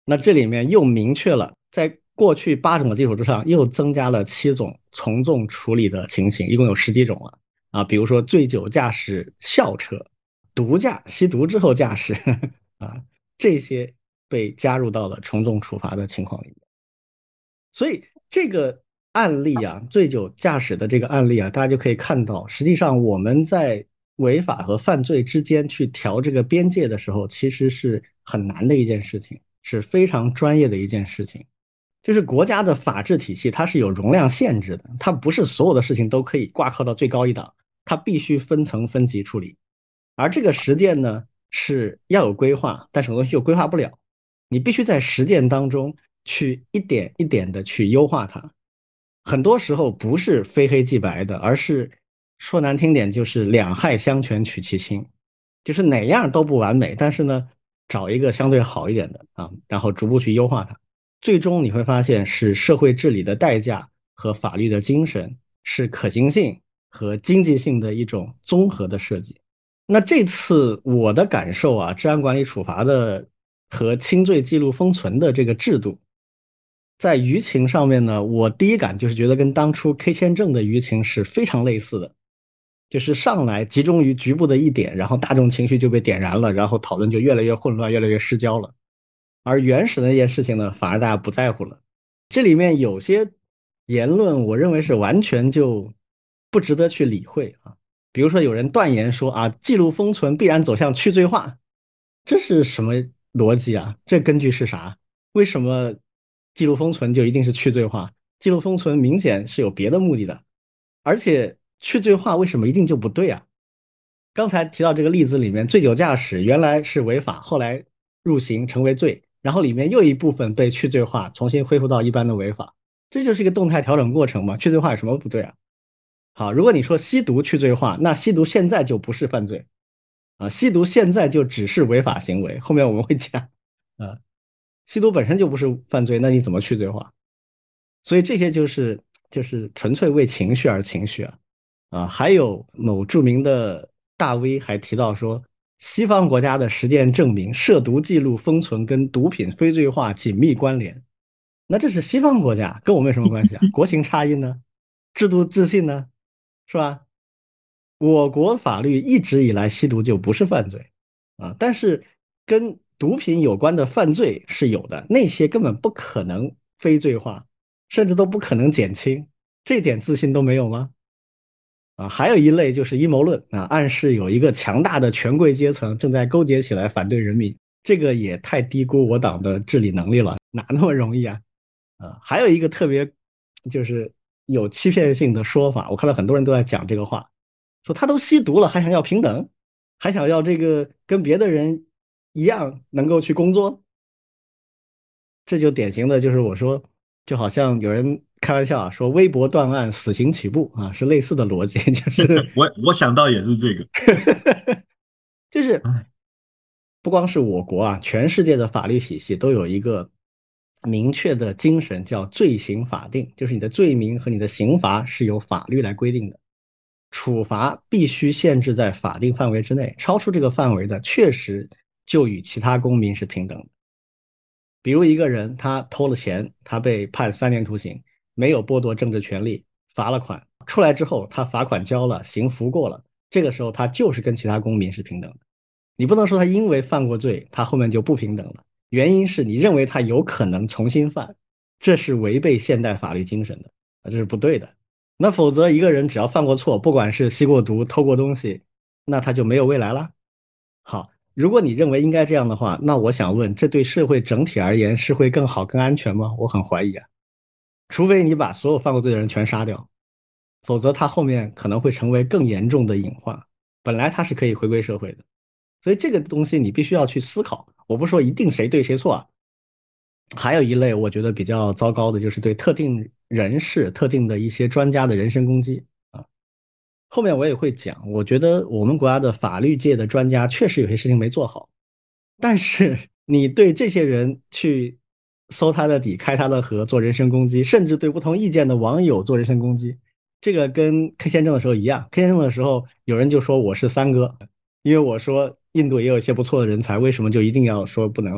那这里面又明确了，在过去八种的基础之上，又增加了七种从重处理的情形，一共有十几种了啊。比如说醉酒驾驶校车、毒驾、吸毒之后驾驶啊，这些被加入到了从重处罚的情况里面。所以这个案例啊，醉酒驾驶的这个案例啊，大家就可以看到，实际上我们在违法和犯罪之间去调这个边界的时候，其实是很难的一件事情，是非常专业的一件事情。就是国家的法治体系，它是有容量限制的，它不是所有的事情都可以挂靠到最高一档，它必须分层分级处理。而这个实践呢，是要有规划，但是很多东西又规划不了，你必须在实践当中去一点一点的去优化它。很多时候不是非黑即白的，而是说难听点，就是两害相权取其轻，就是哪样都不完美，但是呢，找一个相对好一点的啊，然后逐步去优化它。最终你会发现，是社会治理的代价和法律的精神，是可行性和经济性的一种综合的设计。那这次我的感受啊，治安管理处罚的和轻罪记录封存的这个制度，在舆情上面呢，我第一感就是觉得跟当初 K 签证的舆情是非常类似的，就是上来集中于局部的一点，然后大众情绪就被点燃了，然后讨论就越来越混乱，越来越失焦了。而原始的那件事情呢，反而大家不在乎了。这里面有些言论，我认为是完全就不值得去理会啊。比如说，有人断言说啊，记录封存必然走向去罪化，这是什么逻辑啊？这根据是啥？为什么记录封存就一定是去罪化？记录封存明显是有别的目的的，而且去罪化为什么一定就不对啊？刚才提到这个例子里面，醉酒驾驶原来是违法，后来入刑成为罪，然后里面又一部分被去罪化，重新恢复到一般的违法，这就是一个动态调整过程嘛？去罪化有什么不对啊？好，如果你说吸毒去罪化，那吸毒现在就不是犯罪啊，吸毒现在就只是违法行为，后面我们会讲啊，吸毒本身就不是犯罪，那你怎么去罪化？所以这些就是就是纯粹为情绪而情绪啊啊！还有某著名的大 V 还提到说，西方国家的实践证明，涉毒记录封存跟毒品非罪化紧密关联。那这是西方国家，跟我们有什么关系啊？国情差异呢？制度自信呢？是吧？我国法律一直以来吸毒就不是犯罪啊，但是跟毒品有关的犯罪是有的，那些根本不可能非罪化，甚至都不可能减轻，这点自信都没有吗？啊，还有一类就是阴谋论啊，暗示有一个强大的权贵阶层正在勾结起来反对人民，这个也太低估我党的治理能力了，哪那么容易啊？啊，还有一个特别就是有欺骗性的说法，我看到很多人都在讲这个话，说他都吸毒了，还想要平等，还想要这个跟别的人一样能够去工作，这就典型的就是我说，就好像有人开玩笑啊，说微博断案，死刑起步啊，是类似的逻辑，就是我我想到也是这个。 就是哎， 不光是我国啊，全世界的法律体系都有一个明确的精神，叫罪刑法定，就是你的罪名和你的刑罚是由法律来规定的，处罚必须限制在法定范围之内，超出这个范围的，确实就与其他公民是平等的。比如一个人他偷了钱，他被判三年徒刑，没有剥夺政治权利，罚了款，出来之后他罚款交了，刑服过了，这个时候他就是跟其他公民是平等的。你不能说他因为犯过罪，他后面就不平等了。原因是你认为他有可能重新犯，这是违背现代法律精神的，啊，这是不对的。那否则一个人只要犯过错，不管是吸过毒、偷过东西，那他就没有未来了。好，如果你认为应该这样的话，那我想问，这对社会整体而言是会更好、更安全吗？我很怀疑啊。除非你把所有犯过罪的人全杀掉，否则他后面可能会成为更严重的隐患。本来他是可以回归社会的。所以这个东西你必须要去思考。我不是说一定谁对谁错啊。还有一类我觉得比较糟糕的，就是对特定人士、特定的一些专家的人身攻击啊。后面我也会讲，我觉得我们国家的法律界的专家确实有些事情没做好，但是你对这些人去搜他的底、开他的盒、做人身攻击，甚至对不同意见的网友做人身攻击，这个跟 K 签证的时候一样。K 签证的时候，有人就说我是三哥，因为我说印度也有一些不错的人才，为什么就一定要说不能来？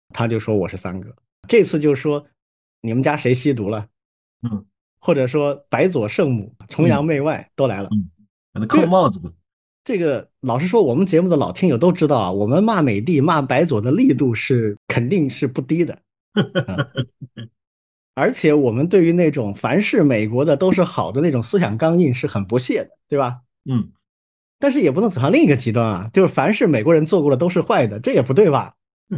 他就说我是三个。这次就说你们家谁吸毒了， 嗯或者说白左圣母、崇洋嗯媚外都来了。 嗯，给他扣这个帽子的。 这个老实说，我们节目的老听友都知道啊，我们骂美帝、骂白左的力度是肯定是不低的啊。而且我们对于那种凡是美国的都是好的那种思想刚硬是很不屑的，对吧？ 嗯， 但是也不能走向另一个极端啊，就是凡是美国人做过的都是坏的，这也不对吧？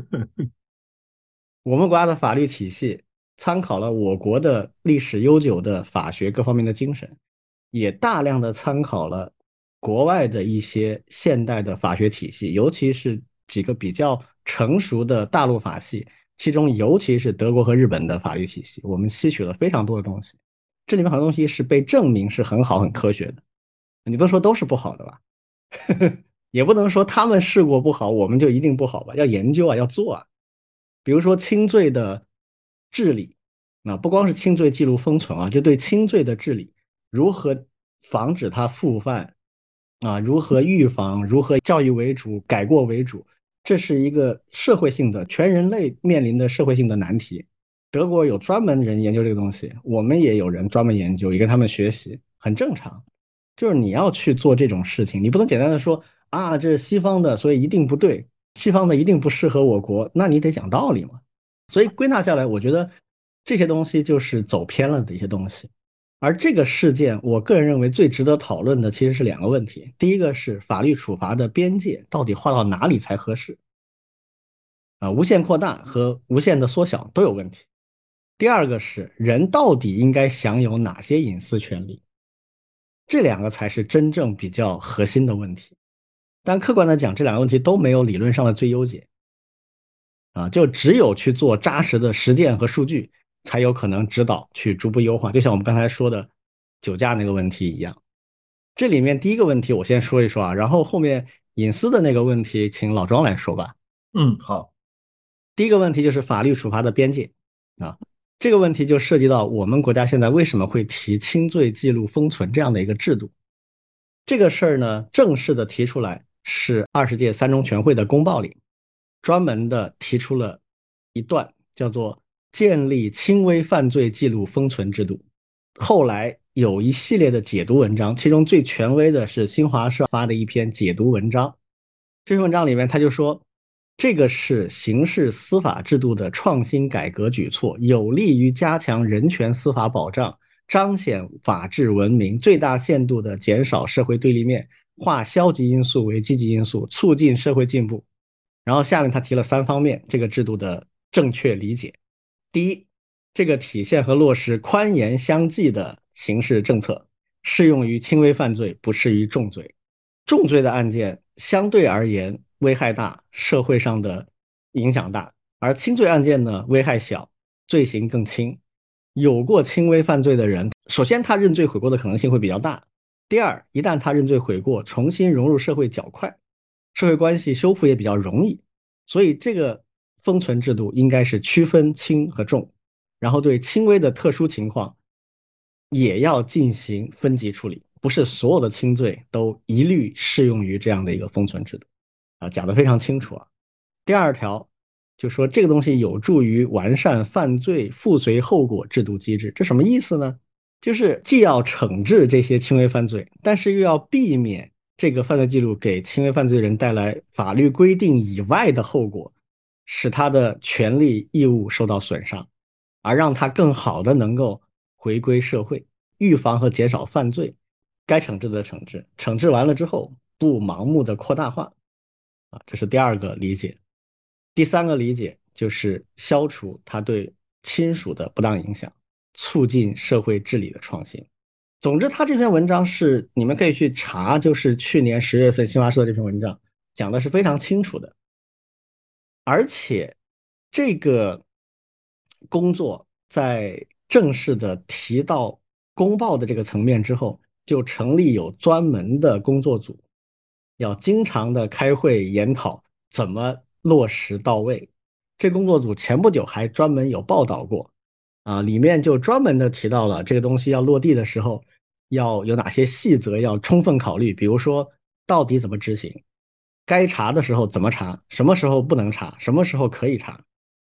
我们国家的法律体系参考了我国的历史悠久的法学各方面的精神，也大量的参考了国外的一些现代的法学体系，尤其是几个比较成熟的大陆法系，其中尤其是德国和日本的法律体系，我们吸取了非常多的东西。这里面很多东西是被证明是很好、很科学的，你不能说都是不好的吧？也不能说他们试过不好，我们就一定不好吧？要研究啊，要做啊。比如说轻罪的治理，那不光是轻罪记录封存啊，就对轻罪的治理，如何防止它复犯啊，如何预防，如何教育为主，改过为主，这是一个社会性的、全人类面临的社会性的难题。德国有专门人研究这个东西，我们也有人专门研究，也跟他们学习，很正常。就是你要去做这种事情，你不能简单的说啊，这是西方的，所以一定不对。西方的一定不适合我国，那你得讲道理嘛。所以归纳下来，我觉得这些东西就是走偏了的一些东西。而这个事件，我个人认为最值得讨论的其实是两个问题：第一个是法律处罚的边界到底划到哪里才合适啊？无限扩大和无限的缩小都有问题。第二个是人到底应该享有哪些隐私权利？这两个才是真正比较核心的问题。但客观的讲，这两个问题都没有理论上的最优解啊，就只有去做扎实的实践和数据，才有可能指导去逐步优化。就像我们刚才说的酒驾那个问题一样，这里面第一个问题我先说一说啊，然后后面隐私的那个问题，请老庄来说吧。 嗯，好。 第一个问题就是法律处罚的边界啊，这个问题就涉及到我们国家现在为什么会提轻罪记录封存这样的一个制度。这个事儿呢，正式的提出来是二十届三中全会的公报里专门的提出了一段，叫做建立轻微犯罪记录封存制度。后来有一系列的解读文章，其中最权威的是新华社发的一篇解读文章。这篇文章里面他就说，这个是刑事司法制度的创新改革举措，有利于加强人权司法保障，彰显法治文明，最大限度地减少社会对立面，化消极因素为积极因素，促进社会进步。然后下面他提了三方面这个制度的正确理解。第一，这个体现和落实宽严相济的刑事政策，适用于轻微犯罪，不适于重罪。重罪的案件相对而言危害大，社会上的影响大，而轻罪案件呢，危害小，罪行更轻。有过轻微犯罪的人，首先他认罪悔过的可能性会比较大，第二，一旦他认罪悔过，重新融入社会较快，社会关系修复也比较容易。所以这个封存制度应该是区分轻和重，然后对轻微的特殊情况也要进行分级处理，不是所有的轻罪都一律适用于这样的一个封存制度啊，讲得非常清楚啊。第二条就说这个东西有助于完善犯罪附随后果制度机制，这什么意思呢？就是既要惩治这些轻微犯罪，但是又要避免这个犯罪记录给轻微犯罪人带来法律规定以外的后果，使他的权利义务受到损伤，而让他更好的能够回归社会，预防和减少犯罪，该惩治的惩治，惩治完了之后不盲目的扩大化啊，这是第二个理解。第三个理解就是消除它对亲属的不当影响，促进社会治理的创新。总之，他这篇文章是你们可以去查，就是去年十月份新华社的这篇文章讲的是非常清楚的。而且这个工作在正式的提到公报的这个层面之后，就成立有专门的工作组，要经常的开会研讨怎么落实到位。这工作组前不久还专门有报道过啊，里面就专门的提到了这个东西要落地的时候要有哪些细则要充分考虑，比如说到底怎么执行，该查的时候怎么查，什么时候不能查，什么时候可以查，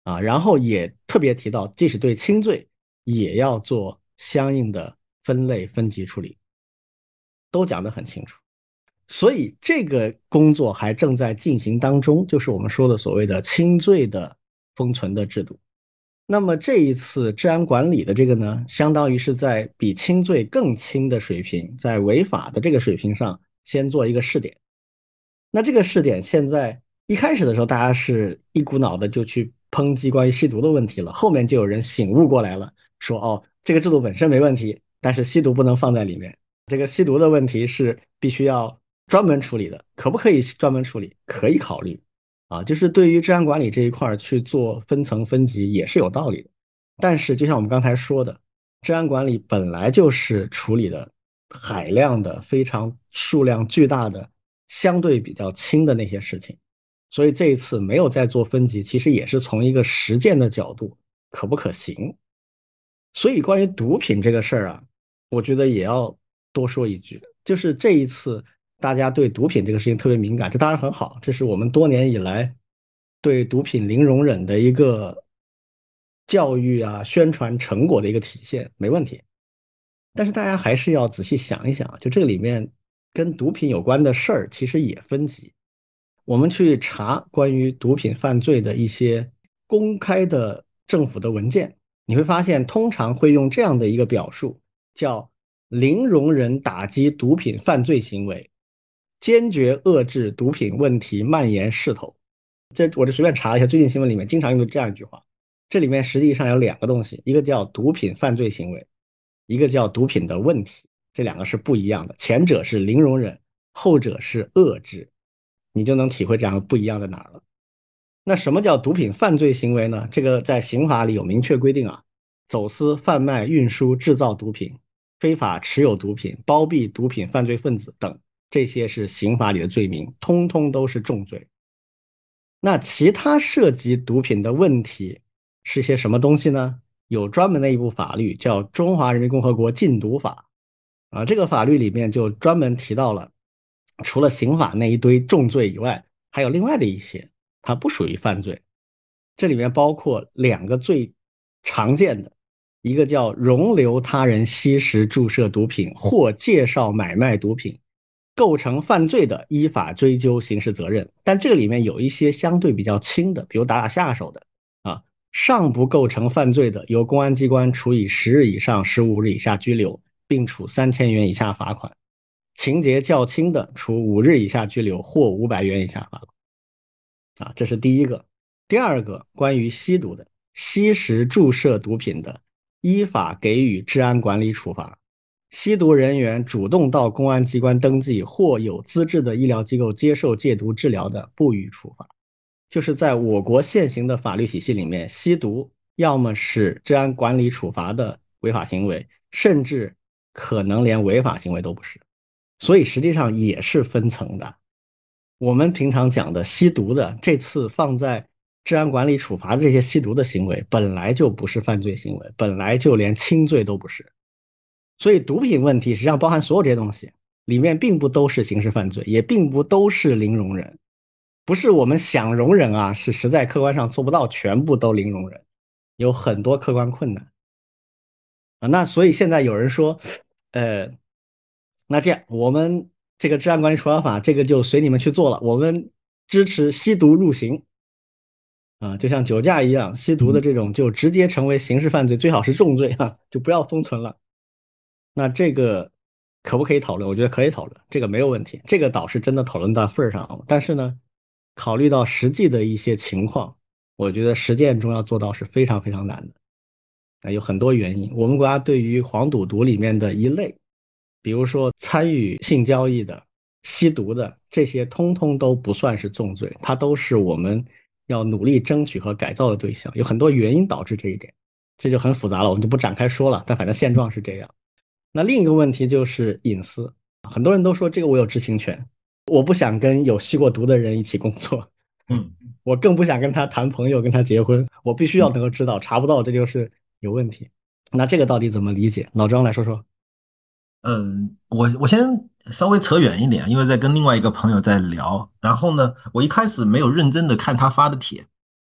啊，然后也特别提到，即使对轻罪，也要做相应的分类分级处理，都讲得很清楚。所以这个工作还正在进行当中，就是我们说的所谓的轻罪的封存的制度。那么这一次治安管理的这个呢，相当于是在比轻罪更轻的水平，在违法的这个水平上先做一个试点。那这个试点现在一开始的时候，大家是一股脑的就去抨击关于吸毒的问题了，后面就有人醒悟过来了，说哦，这个制度本身没问题，但是吸毒不能放在里面。这个吸毒的问题是必须要专门处理的，可不可以专门处理？可以考虑啊，就是对于治安管理这一块去做分层分级也是有道理的。但是就像我们刚才说的，治安管理本来就是处理的海量的、非常数量巨大的、相对比较轻的那些事情，所以这一次没有再做分级，其实也是从一个实践的角度可不可行。所以关于毒品这个事儿啊，我觉得也要多说一句，就是这一次大家对毒品这个事情特别敏感，这当然很好，这是我们多年以来对毒品零容忍的一个教育啊、宣传成果的一个体现，没问题。但是大家还是要仔细想一想啊，就这个里面跟毒品有关的事儿，其实也分级。我们去查关于毒品犯罪的一些公开的政府的文件，你会发现通常会用这样的一个表述，叫零容忍打击毒品犯罪行为，坚决遏制毒品问题蔓延势头。这我就随便查了一下，最近新闻里面经常用的这样一句话。这里面实际上有两个东西，一个叫毒品犯罪行为，一个叫毒品的问题，这两个是不一样的。前者是零容忍，后者是遏制，你就能体会这样不一样在哪儿了。那什么叫毒品犯罪行为呢？这个在刑法里有明确规定啊，走私、贩卖、运输、制造毒品、非法持有毒品、包庇毒品犯罪分子等，这些是刑法里的罪名，通通都是重罪。那其他涉及毒品的问题是些什么东西呢？有专门的一部法律叫《中华人民共和国禁毒法》啊，这个法律里面就专门提到了，除了刑法那一堆重罪以外，还有另外的一些，它不属于犯罪。这里面包括两个最常见的，一个叫容留他人吸食、注射毒品或介绍买卖毒品，构成犯罪的，依法追究刑事责任。但这个里面有一些相对比较轻的，比如打打下手的啊，尚不构成犯罪的，由公安机关处以十日以上十五日以下拘留，并处三千元以下罚款；情节较轻的，处五日以下拘留或五百元以下罚款。啊，这是第一个。第二个，关于吸毒的，吸食、注射毒品的，依法给予治安管理处罚。吸毒人员主动到公安机关登记或有资质的医疗机构接受戒毒治疗的，不予处罚。就是在我国现行的法律体系里面，吸毒要么是治安管理处罚的违法行为，甚至可能连违法行为都不是，所以实际上也是分层的。我们平常讲的吸毒的，这次放在治安管理处罚的这些吸毒的行为，本来就不是犯罪行为，本来就连轻罪都不是。所以毒品问题实际上包含所有这些东西，里面并不都是刑事犯罪，也并不都是零容忍，不是我们想容忍啊，是实在客观上做不到全部都零容忍，有很多客观困难啊。那所以现在有人说，呃，那这样我们这个治安管理处罚法这个就随你们去做了，我们支持吸毒入刑啊，就像酒驾一样，吸毒的嗯， 这种就直接成为刑事犯罪，最好是重罪啊，就不要封存了。那这个可不可以讨论？我觉得可以讨论，这个没有问题，这个倒是真的讨论到份儿上了。但是呢，考虑到实际的一些情况，我觉得实践中要做到是非常非常难的。啊，有很多原因。我们国家对于黄赌毒里面的一类，比如说参与性交易的、吸毒的，这些通通都不算是重罪，它都是我们要努力争取和改造的对象。有很多原因导致这一点，这就很复杂了，我们就不展开说了。但反正现状是这样。那另一个问题就是隐私，很多人都说这个我有知情权，我不想跟有吸过毒的人一起工作， 嗯我更不想跟他谈朋友，跟他结婚，我必须要能够知道，查不到这就是有问题。那这个到底怎么理解？老张来说说。 嗯，我我先稍微扯远一点，因为在跟另外一个朋友在聊，然后呢，我一开始没有认真的看他发的帖，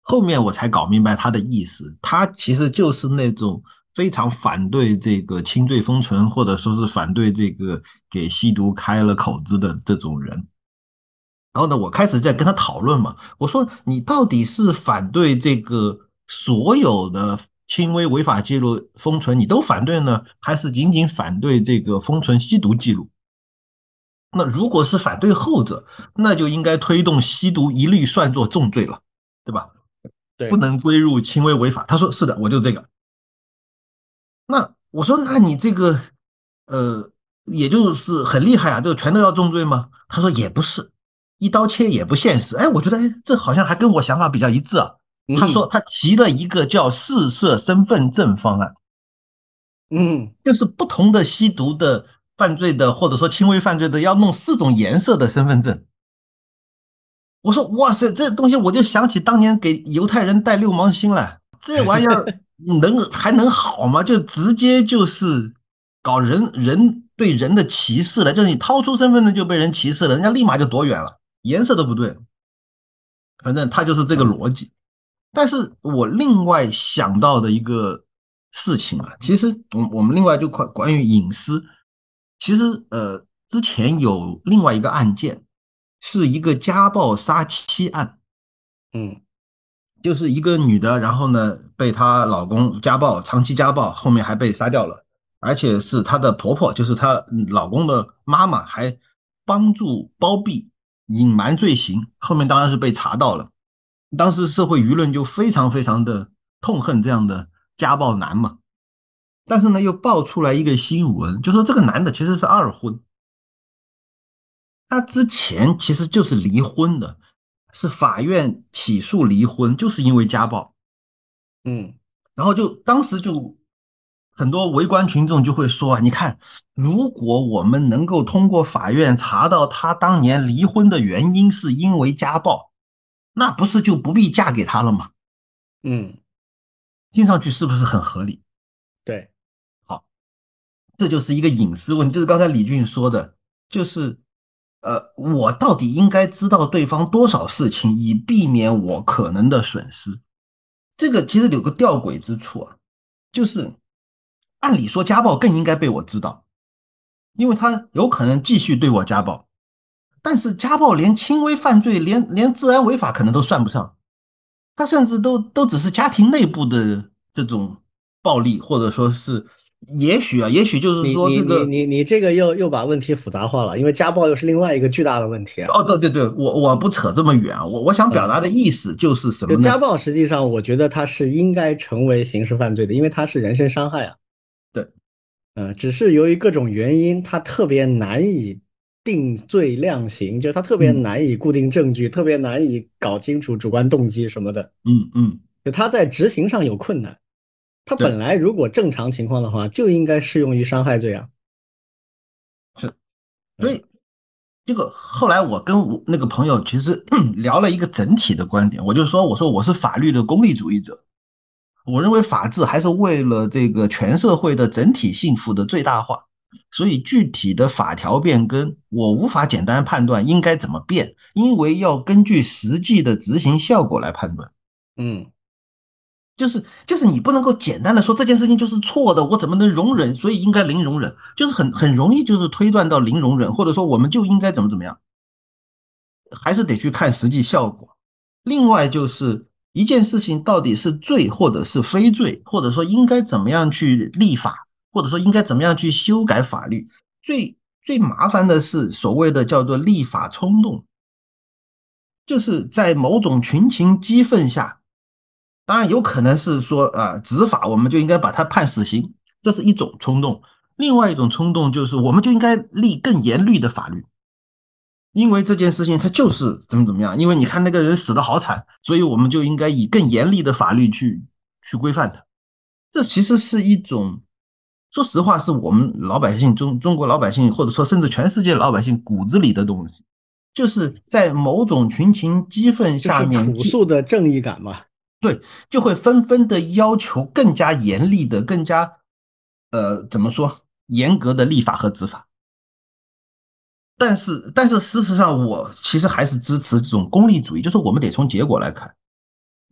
后面我才搞明白他的意思，他其实就是那种非常反对这个轻罪封存，或者说是反对这个给吸毒开了口子的这种人。然后呢，我开始在跟他讨论嘛，我说你到底是反对这个所有的轻微违法记录封存，你都反对呢，还是仅仅反对这个封存吸毒记录？那如果是反对后者，那就应该推动吸毒一律算作重罪了，对吧？不对， 能归入轻微违法。他说是的，我就这个。那我说那你这个呃，也就是很厉害啊，这个全都要重罪吗？他说也不是，一刀切也不现实。哎，我觉得哎，这好像还跟我想法比较一致啊。他说嗯他提了一个叫四色身份证方案， 嗯， 就是不同的吸毒的犯罪的或者说轻微犯罪的要弄四种颜色的身份证。我说哇塞，这东西我就想起当年给犹太人戴六芒星了，这玩意儿能还能好吗？就直接就是搞人人对人的歧视了，就是你掏出身份证就被人歧视了，人家立马就躲远了，颜色都不对，反正他就是这个嗯逻辑。但是我另外想到的一个事情啊，其实我我们另外就关关于隐私，其实呃之前有另外一个案件，是一个家暴杀妻案， 嗯就是一个女的，然后呢被她老公家暴，长期家暴，后面还被杀掉了，而且是她的婆婆，就是她老公的妈妈，还帮助包庇、隐瞒罪行，后面当然是被查到了。当时社会舆论就非常非常的痛恨这样的家暴男嘛，但是呢又爆出来一个新闻，就说这个男的其实是二婚，他之前其实就是离婚的，是法院起诉离婚，就是因为家暴。 嗯然后就当时就很多围观群众就会说啊，你看，如果我们能够通过法院查到他当年离婚的原因是因为家暴，那不是就不必嫁给他了吗？ 嗯， 听上去是不是很合理？ 对， 好，这就是一个隐私问题，就是刚才李俊说的，就是呃，我到底应该知道对方多少事情，以避免我可能的损失。这个其实有个吊诡之处啊，就是按理说家暴更应该被我知道，因为他有可能继续对我家暴，但是家暴连轻微犯罪，连连治安违法可能都算不上，他甚至都都只是家庭内部的这种暴力，或者说是也许啊，也许就是你你说这个。 你你你这个又又把问题复杂化了，因为家暴又是另外一个巨大的问题啊。 哦，对对对，我我不扯这么远啊，我我想表达嗯， 的意思就是什么呢？ 就家暴，实际上我觉得它是应该成为刑事犯罪的，因为它是人身伤害啊。 对， 嗯，只是由于各种原因，它特别难以定罪量刑，就是它特别嗯难以固定证据，特别难以搞清楚主观动机什么的， 嗯嗯， 就它在执行上有困难。它本对， 来如果正常情况的话，就应该适用于伤害罪啊。 是，所嗯以这个后来我跟我那个朋友其实聊了一个整体的观点，我就说，我说我是法律的功利主义者，我认为法治还是为了这个全社会的整体幸福的最大化，所以具体的法条变更，我无法简单判断应该怎么变，因为要根据实际的执行效果来判断。 嗯就是就是你不能够简单的说这件事情就是错的，我怎么能容忍？所以应该零容忍，就是很很容易就是推断到零容忍，或者说我们就应该怎么怎么样，还是得去看实际效果。另外就是一件事情到底是罪或者是非罪，或者说应该怎么样去立法，或者说应该怎么样去修改法律，最最麻烦的是所谓的叫做立法冲动，就是在某种群情激愤下。当然有可能是说，呃，执法我们就应该把他判死刑，这是一种冲动。另外一种冲动就是，我们就应该立更严厉的法律，因为这件事情它就是怎么怎么样，因为你看那个人死的好惨，所以我们就应该以更严厉的法律去去规范他。这其实是一种，说实话，是我们老百姓中中国老百姓，或者说甚至全世界老百姓骨子里的东西，就是在某种群情激愤就是下面， 朴素的正义感嘛。 对，就会纷纷的要求更加严厉的、更加呃怎么说严格的立法和执法。但是，但是事实上，我其实还是支持这种功利主义，就是我们得从结果来看。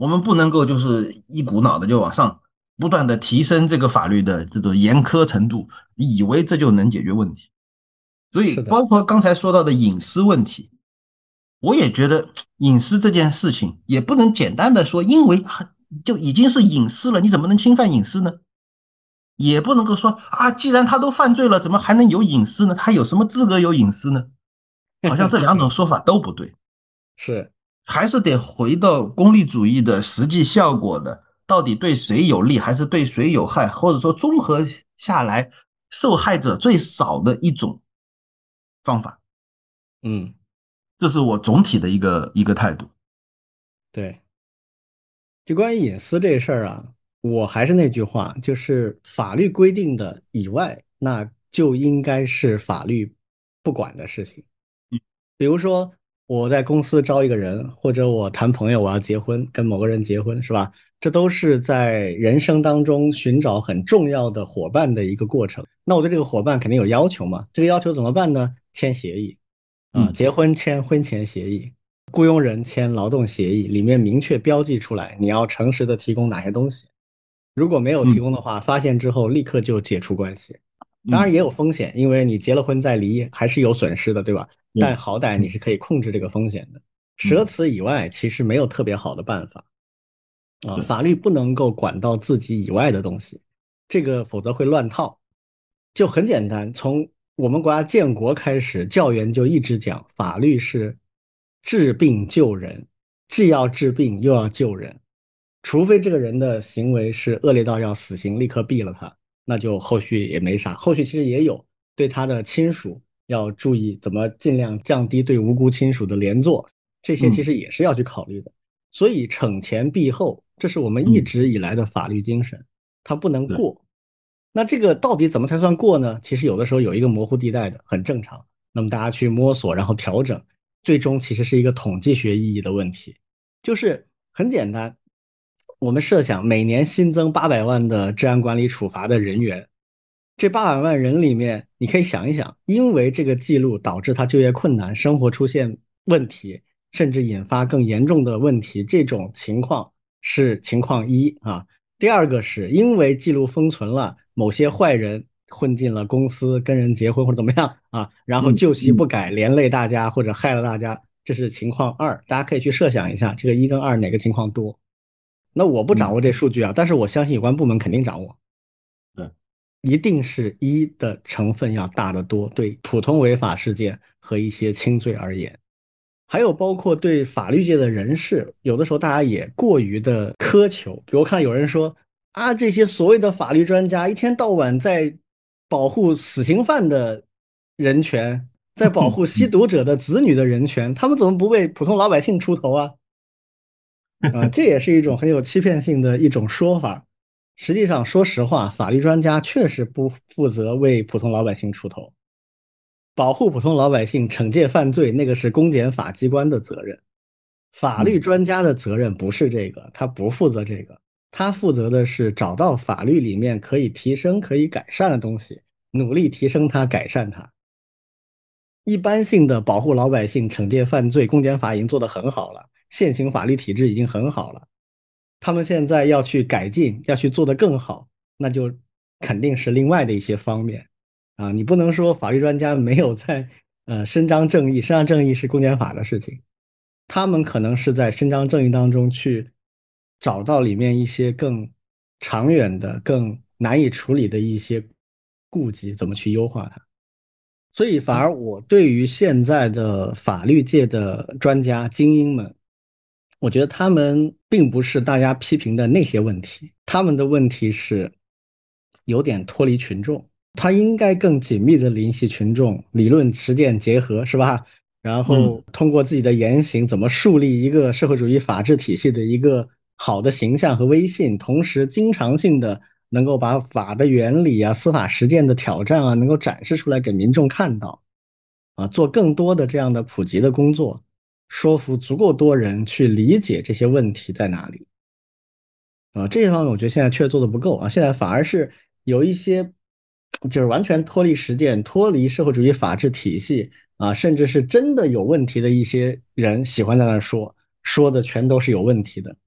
我们不能够就是一股脑的就往上不断的提升这个法律的这种严苛程度，以为这就能解决问题。所以是的， 包括刚才说到的隐私问题，我也觉得隐私这件事情也不能简单的说，因为就已经是隐私了，你怎么能侵犯隐私呢？也不能够说啊，既然他都犯罪了，怎么还能有隐私呢？他有什么资格有隐私呢？好像这两种说法都不对， 是， 还是得回到功利主义的实际效果的，到底对谁有利还是对谁有害，或者说综合下来受害者最少的一种方法， 嗯， 这是我总体的一个一个态度。 对。就关于隐私这事儿啊，我还是那句话，就是法律规定的以外，那就应该是法律不管的事情。比如说，我在公司招一个人，或者我谈朋友，我要结婚，跟某个人结婚，是吧？这都是在人生当中寻找很重要的伙伴的一个过程。那我对这个伙伴肯定有要求嘛？这个要求怎么办呢？签协议啊， 嗯结婚签婚前协议，雇佣人签劳动协议，里面明确标记出来你要诚实的提供哪些东西。如果没有提嗯供的话，发现之后立刻就解除关系。当然嗯， 也有风险，因为你结了婚再离还是有损失的，对吧？但对， 好歹你嗯是可以控制这个风险的。除嗯， 此以外，其实没有特别好的办法啊。 对， 法律不能够管到自己以外的东西，这个否则会乱套。就很简单，从我们国家建国开始，教员就一直讲，法律是治病救人，既要治病又要救人。除非这个人的行为是恶劣到要死刑，立刻毙了他，那就后续也没啥。后续其实也有对他的亲属要注意怎么尽量降低对无辜亲属的连坐，这些其嗯实也是要去考虑的。所以惩前毖后，这是我们一嗯， 直以来的法律精神，它不能对， 过。那这个到底怎么才算过呢？其实有的时候有一个模糊地带的，很正常。那么大家去摸索，然后调整，最终其实是一个统计学意义的问题，就是很简单。我们设想每年新增八百万的治安管理处罚的人员，这八百万人里面，你可以想一想，因为这个记录导致他就业困难、生活出现问题，甚至引发更严重的问题，这种情况是情况一啊。第二个是因为记录封存了，某些坏人混进了公司，跟人结婚或者怎么样啊，然后嗯旧习不嗯改，连累大家或者害了大家，这是情况二。大家可以去设想一下，这个一跟二哪个情况多？那我不掌嗯， 握这数据啊，但是我相信有关部门肯定掌握， 对， 一定是一的成分要大得多，对普通违法事件和一些轻罪而言。还有包括对法律界的人士，有的时候大家也过于的苛求。比如我看有人说啊，这些所谓的法律专家一天到晚在保护死刑犯的人权，在保护吸毒者的子女的人权，他们怎么不为普通老百姓出头啊？啊，这也是一种很有欺骗性的一种说法。实际上，说实话，法律专家确实不负责为普通老百姓出头。保护普通老百姓、惩戒犯罪，那个是公检法机关的责任。法律嗯专家的责任不是这个，他不负责这个，他负责的是找到法律里面可以提升、可以改善的东西，努力提升它、改善它。一般性的保护老百姓、惩戒犯罪，公检法已经做得很好了，现行法律体制已经很好了。他们现在要去改进，要去做得更好，那就肯定是另外的一些方面啊。你不能说法律专家没有在呃伸张正义，伸张正义是公检法的事情，他们可能是在伸张正义当中去找到里面一些更长远的、更难以处理的一些顾忌，怎么去优化它。所以，反而我对于现在的法律界的专家精英们，我觉得他们并不是大家批评的那些问题，他们的问题是有点脱离群众，他应该更紧密的联系群众，理论实践结合，是吧？然嗯后通过自己的言行，怎么树立一个社会主义法治体系的一个好的形象和威信，同时经常性的能够把法的原理啊、司法实践的挑战啊，能够展示出来给民众看到，啊，做更多的这样的普及的工作，说服足够多人去理解这些问题在哪里。啊，这些方面我觉得现在确实做的不够啊，现在反而是有一些就是完全脱离实践、脱离社会主义法治体系啊，甚至是真的有问题的一些人喜欢在那说，说的全都是有问题的。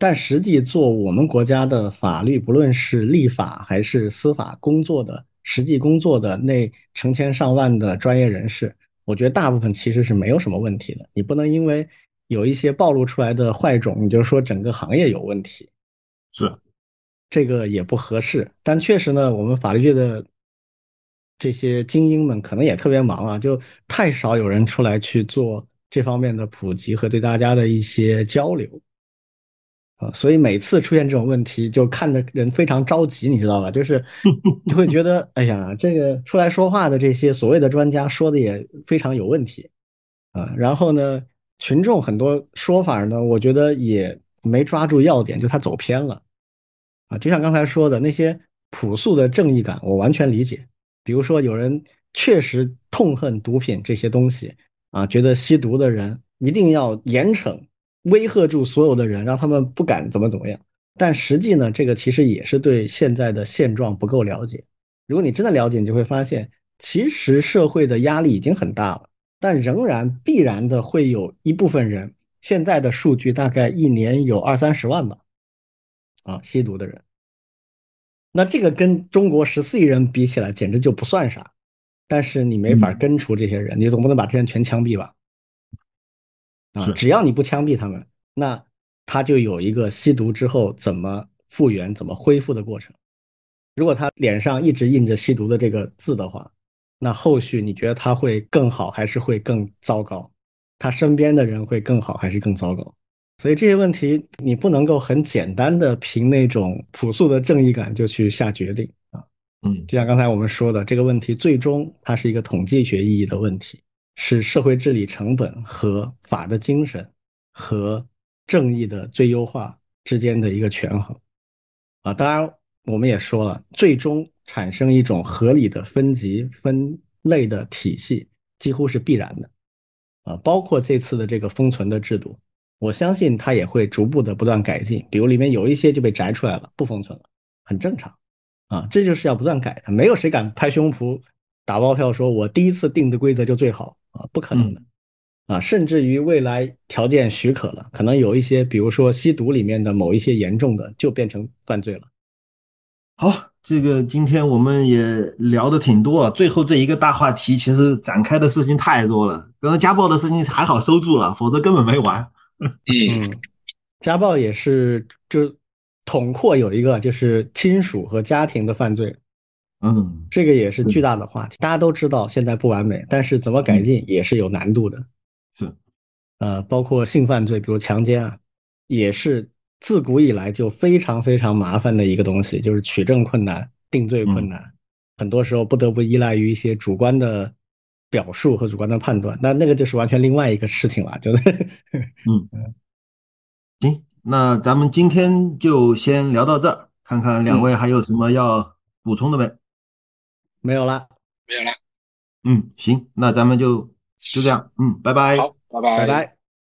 但实际做我们国家的法律，不论是立法还是司法工作的实际工作的那成千上万的专业人士，我觉得大部分其实是没有什么问题的。你不能因为有一些暴露出来的坏种，你就说整个行业有问题， 是。 这个也不合适。但确实呢，我们法律界的这些精英们可能也特别忙啊，就太少有人出来去做这方面的普及和对大家的一些交流。啊，所以每次出现这种问题，就看的人非常着急，你知道吧？就是就会觉得，哎呀，这个出来说话的这些所谓的专家说的也非常有问题啊。然后呢，群众很多说法呢，我觉得也没抓住要点，就他走偏了啊。就像刚才说的那些朴素的正义感，我完全理解。比如说，有人确实痛恨毒品这些东西啊，觉得吸毒的人一定要严惩。威吓住所有的人，让他们不敢怎么怎么样。但实际呢，这个其实也是对现在的现状不够了解。如果你真的了解，你就会发现，其实社会的压力已经很大了，但仍然必然的会有一部分人，现在的数据大概一年有二三十万吧，啊，吸毒的人。那这个跟中国十四亿人比起来，简直就不算啥。但是你没法嗯， 根除这些人，你总不能把这些人全枪毙吧？啊， 是。 只要你不枪毙他们，那他就有一个吸毒之后怎么复原、怎么恢复的过程。如果他脸上一直印着吸毒的这个字的话，那后续你觉得他会更好还是会更糟糕？他身边的人会更好还是更糟糕？所以这些问题你不能够很简单的凭那种朴素的正义感就去下决定啊。 嗯。 就像刚才我们说的，这个问题最终它是一个统计学意义的问题，是社会治理成本和法的精神和正义的最优化之间的一个权衡啊。当然，我们也说了，最终产生一种合理的分级分类的体系，几乎是必然的啊。包括这次的这个封存的制度，我相信它也会逐步的不断改进，比如里面有一些就被摘出来了，不封存了，很正常。啊，这就是要不断改的，没有谁敢拍胸脯打包票说我第一次定的规则就最好啊，不可能的嗯。 啊，甚至于未来条件许可了，可能有一些，比如说吸毒里面的某一些严重的就变成犯罪了。 好，这个今天我们也聊的挺多啊，最后这一个大话题其实展开的事情太多了。刚刚家暴的事情还好收住了，否则根本没完。 嗯嗯，家暴也是，就统括有一个就是亲属和家庭的犯罪， 嗯。 这个也是巨是的。 大的话题。大家都知道现在不完美，但是怎么改嗯。 进也是有难度的。 是。 呃，包括性犯罪，比如强奸啊，也是自古以来就非常非常麻烦的一个东西，就是取证困难、定罪困嗯。 难，很多时候不得不依赖于一些主观的表述和主观的判断，那那个就是完全另外一个事情了，就是。 嗯。行，那咱们今天就先聊到这儿，看看两嗯， 位还有什么要补充的没？ 没有啦， 没有了， 嗯，行，那咱们就就这样。嗯，拜拜。 好，拜拜。 拜拜。